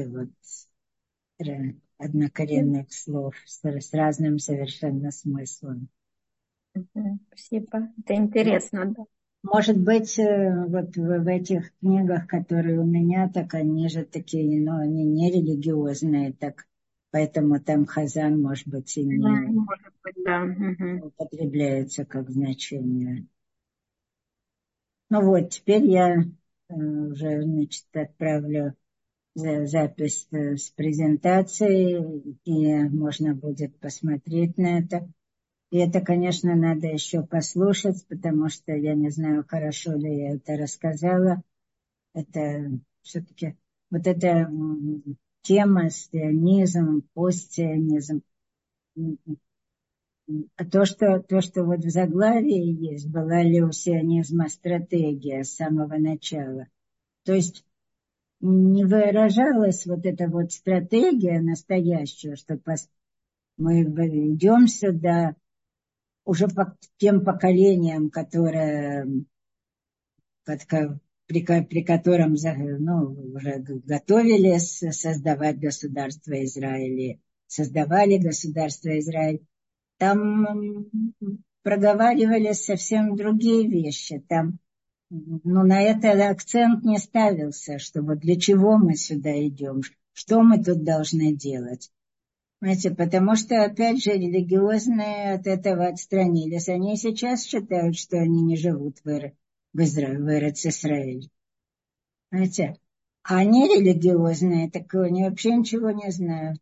S1: однокоренных слов с разным совершенно смыслом.
S2: Спасибо. Это интересно, да.
S1: Может быть, вот в этих книгах, которые у меня, так они же такие, но они не религиозные, так поэтому там хазан, может быть, и не
S2: Может быть, да.
S1: употребляется как значение. Ну вот, теперь я уже, значит, отправлю запись с презентацией, и можно будет посмотреть на это. И это, конечно, надо еще послушать, потому что я не знаю, хорошо ли я это рассказала. Это все-таки вот эта тема сионизм, постсионизм. А то, что вот в заглавии есть, была ли у сионизма стратегия с самого начала. То есть не выражалась вот эта вот стратегия настоящая, что мы идем сюда уже по тем поколениям, которые, при котором уже готовились создавать государство Израиль, создавали государство Израиль. Там проговаривались совсем другие вещи. Там, на это акцент не ставился, что вот для чего мы сюда идем, что мы тут должны делать. Понимаете, потому что, опять же, религиозные от этого отстранились. Они сейчас считают, что они не живут в Эрец-Исраэль. Понимаете? А они религиозные, так они вообще ничего не знают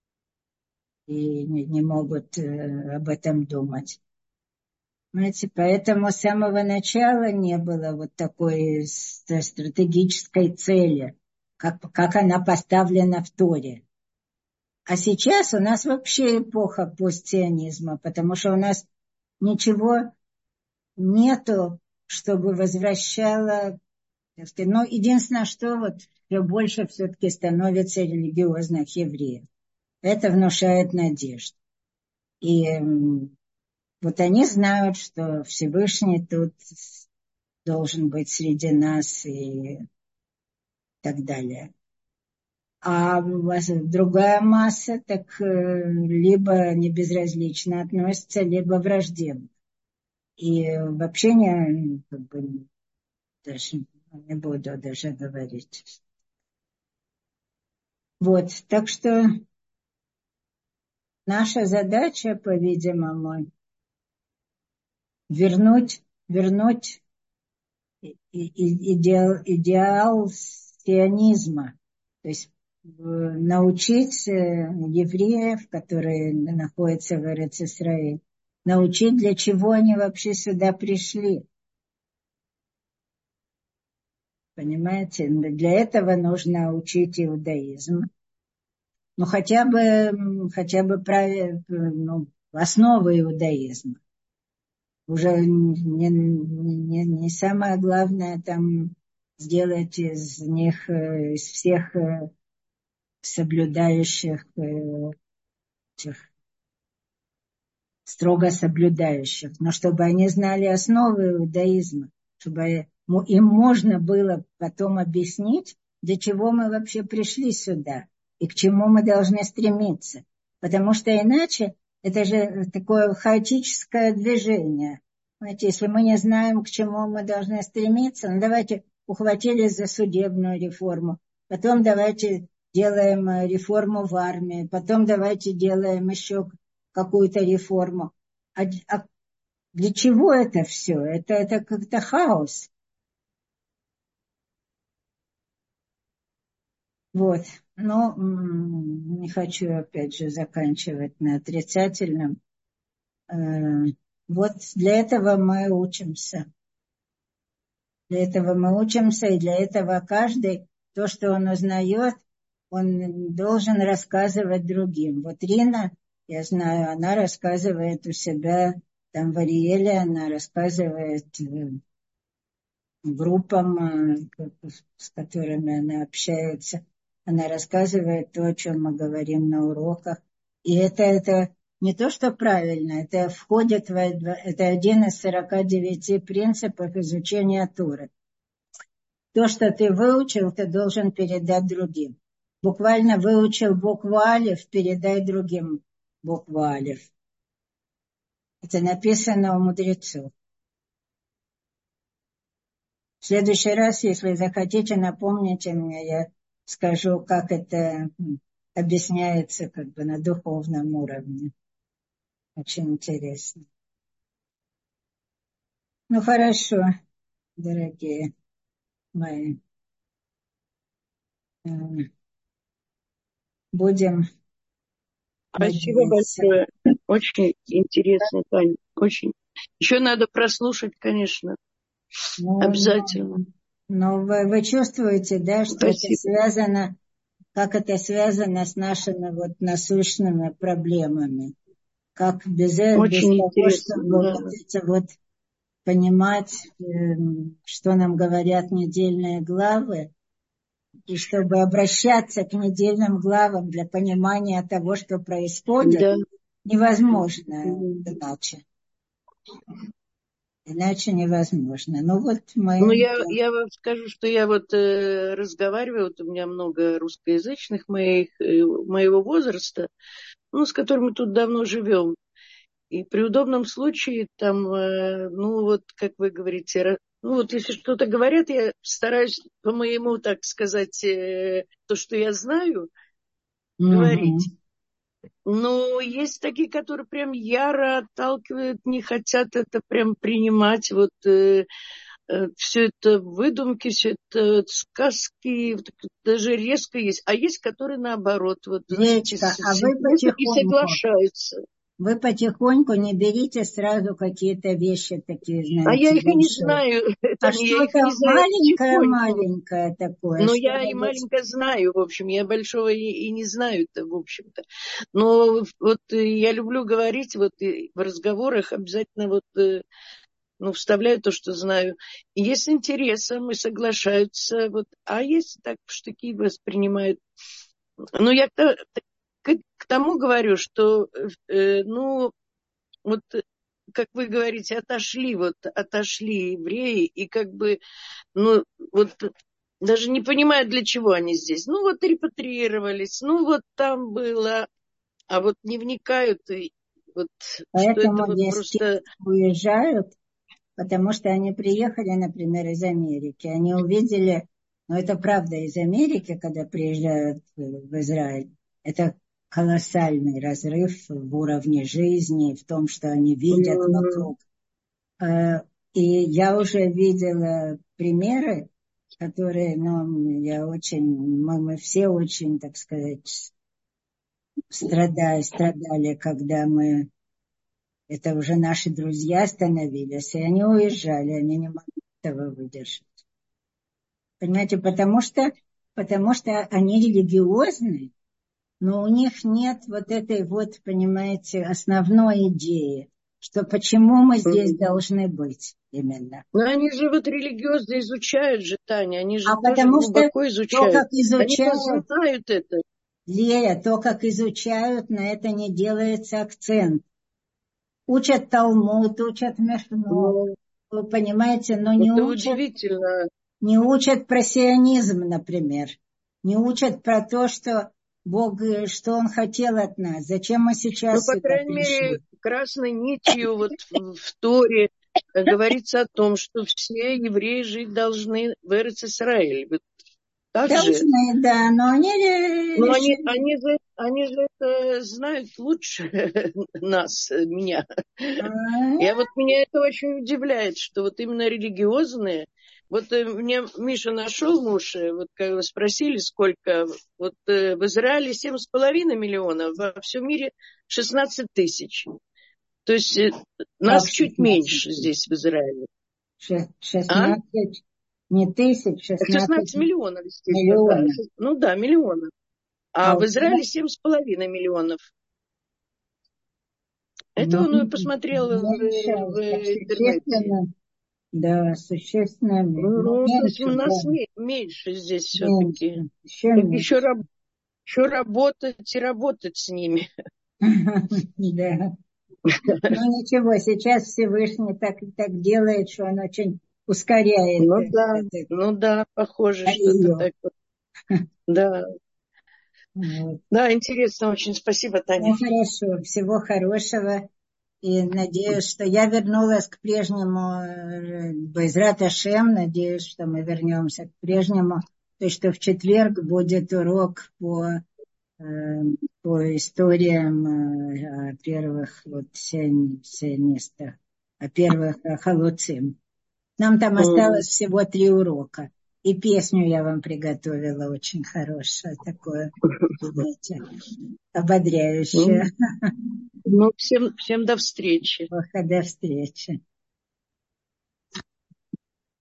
S1: и не могут об этом думать. Понимаете, поэтому с самого начала не было вот такой стратегической цели, как она поставлена в Торе. А сейчас у нас вообще эпоха постсионизма, потому что у нас ничего нету, чтобы возвращало, так сказать, но единственное, что вот все больше все-таки становится религиозных евреев. Это внушает надежду. И вот они знают, что Всевышний тут должен быть среди нас и так далее. А другая масса так либо не безразлично относится, либо враждебно. И вообще даже не буду даже говорить. Вот, так что наша задача, по-видимому, вернуть идеал сионизма, то есть научить евреев, которые находятся в Эрец-Исраэль, научить, для чего они вообще сюда пришли. Понимаете? Для этого нужно учить иудаизм. Ну, хотя бы основы иудаизма. Уже не самое главное там сделать из них, из всех соблюдающих, строго соблюдающих, но чтобы они знали основы иудаизма, чтобы им можно было потом объяснить, для чего мы вообще пришли сюда и к чему мы должны стремиться. Потому что иначе это же такое хаотическое движение. Знаете, если мы не знаем, к чему мы должны стремиться, ну давайте ухватились за судебную реформу, потом давайте делаем реформу в армии, потом давайте делаем еще какую-то реформу. А для чего это все? Это как-то хаос. Вот. Но не хочу, опять же, заканчивать на отрицательном. Вот для этого мы учимся. Для этого мы учимся, и для этого каждый, то, что он узнает, он должен рассказывать другим. Вот Рина, я знаю, она рассказывает у себя там в Ариэле, она рассказывает группам, с которыми она общается. Она рассказывает то, о чем мы говорим на уроках. И это не то, что правильно, это входит это один из 49 принципов изучения Торы. То, что ты выучил, ты должен передать другим. Буквально выучил букву Алиф, передай другим букву Алиф. Это написано у мудрецов. В следующий раз, если захотите, напомните мне, я скажу, как это объясняется как бы на духовном уровне. Очень интересно. Ну, хорошо, дорогие мои. Будем
S4: Спасибо
S1: надеяться.
S4: большое. Очень интересно, Таня. Очень. Еще надо прослушать, конечно. Обязательно.
S1: Но вы чувствуете, да, что
S4: Спасибо.
S1: это связано, как это связано с нашими вот насущными проблемами. Как без того, чтобы
S4: да.
S1: вот эти вот понимать, что нам говорят недельные главы, и чтобы обращаться к недельным главам для понимания того, что происходит,
S4: Да.
S1: невозможно иначе. Иначе невозможно. Ну вот мы...
S4: Ну, я вам скажу, что я вот разговариваю, вот у меня много русскоязычных моего возраста, ну, с которыми мы тут давно живем. И при удобном случае там, ну, вот, как вы говорите, ну, вот если что-то говорят, я стараюсь по моему, так сказать, то, что я знаю, говорить. Но есть такие, которые прям яро отталкивают, не хотят это прям принимать. Вот все это выдумки, все это сказки, даже резко есть. А есть, которые наоборот, вот, знаете, и соглашаются.
S1: Вы потихоньку не берите сразу какие-то вещи такие, знаете.
S4: А я их и не знаю.
S1: А что-то маленькое такое.
S4: Ну, я и маленькое знаю, в общем. Я большого и не знаю-то, в общем-то. Но вот я люблю говорить, вот и в разговорах обязательно вот, ну, вставляю то, что знаю. И есть с интересом и соглашаются. Вот, а есть так в штыки воспринимают. Ну, я к тому говорю, что, ну, вот, как вы говорите, отошли евреи, и как бы, ну, вот, даже не понимают, для чего они здесь. Ну, вот репатриировались, ну, вот там было, а вот не вникают, и вот,
S1: поэтому
S4: что это вот просто...
S1: уезжают, потому что они приехали, например, из Америки, они увидели, ну, это правда, из Америки, когда приезжают в Израиль, это колоссальный разрыв в уровне жизни, в том, что они видят вокруг. И я уже видела примеры, которые, ну, мы все очень, так сказать, страдали, когда это уже наши друзья становились, и они уезжали, они не могли этого выдержать. Понимаете, потому что они религиозны, но у них нет вот этой вот, понимаете, основной идеи, что почему мы здесь должны быть именно.
S4: Но они же вот религиозно изучают же, Таня, они же тоже
S1: потому
S4: глубоко
S1: что
S4: изучают.
S1: То, как изучают.
S4: Они знают это.
S1: Лея, то, как изучают, на это не делается акцент. Учат Талмуд, учат Мишну, вы понимаете, но не учат про сионизм, например. Не учат про то, что Бог, что Он хотел от нас, зачем мы сейчас
S4: сюда пришли. Ну, по крайней мере, красной нитью вот в Торе говорится о том, что все евреи жить должны в Эрец-Исраэль.
S1: Должны, да, но они
S4: же это знают лучше нас, меня. Меня это очень удивляет, что вот именно религиозные. Вот мне Миша нашел муж, вот когда вы спросили, сколько, вот в Израиле 7,5 миллионов, во всем мире 16 тысяч. То есть нас чуть меньше здесь, в Израиле.
S1: 16 Не тысяч,
S4: 16 миллионов, естественно.
S1: миллионов.
S4: Да. Ну да, миллионов. А в Израиле 7,5 миллионов. Это он посмотрел в интернете.
S1: Да, существенно меньше.
S4: Ну,
S1: Меньше,
S4: у нас
S1: да.
S4: меньше здесь все-таки.
S1: Еще меньше.
S4: Еще работать и работать с ними.
S1: Да. Ну ничего, сейчас Всевышний так делает, что он очень ускоряет.
S4: Ну да, похоже, что-то так вот. Да.
S1: Вот.
S4: Да, интересно очень. Спасибо, Таня.
S1: Ну хорошо, всего хорошего. И надеюсь, что я вернулась к прежнему, Байзрат Ашем, надеюсь, что мы вернемся к прежнему. То есть, что в четверг будет урок по историям о первых 7 местах, о первых халуцим. Нам там осталось всего 3 урока. И песню я вам приготовила очень хорошую, такую, знаете, ободряющую.
S4: Ну, всем до встречи.
S1: До встречи.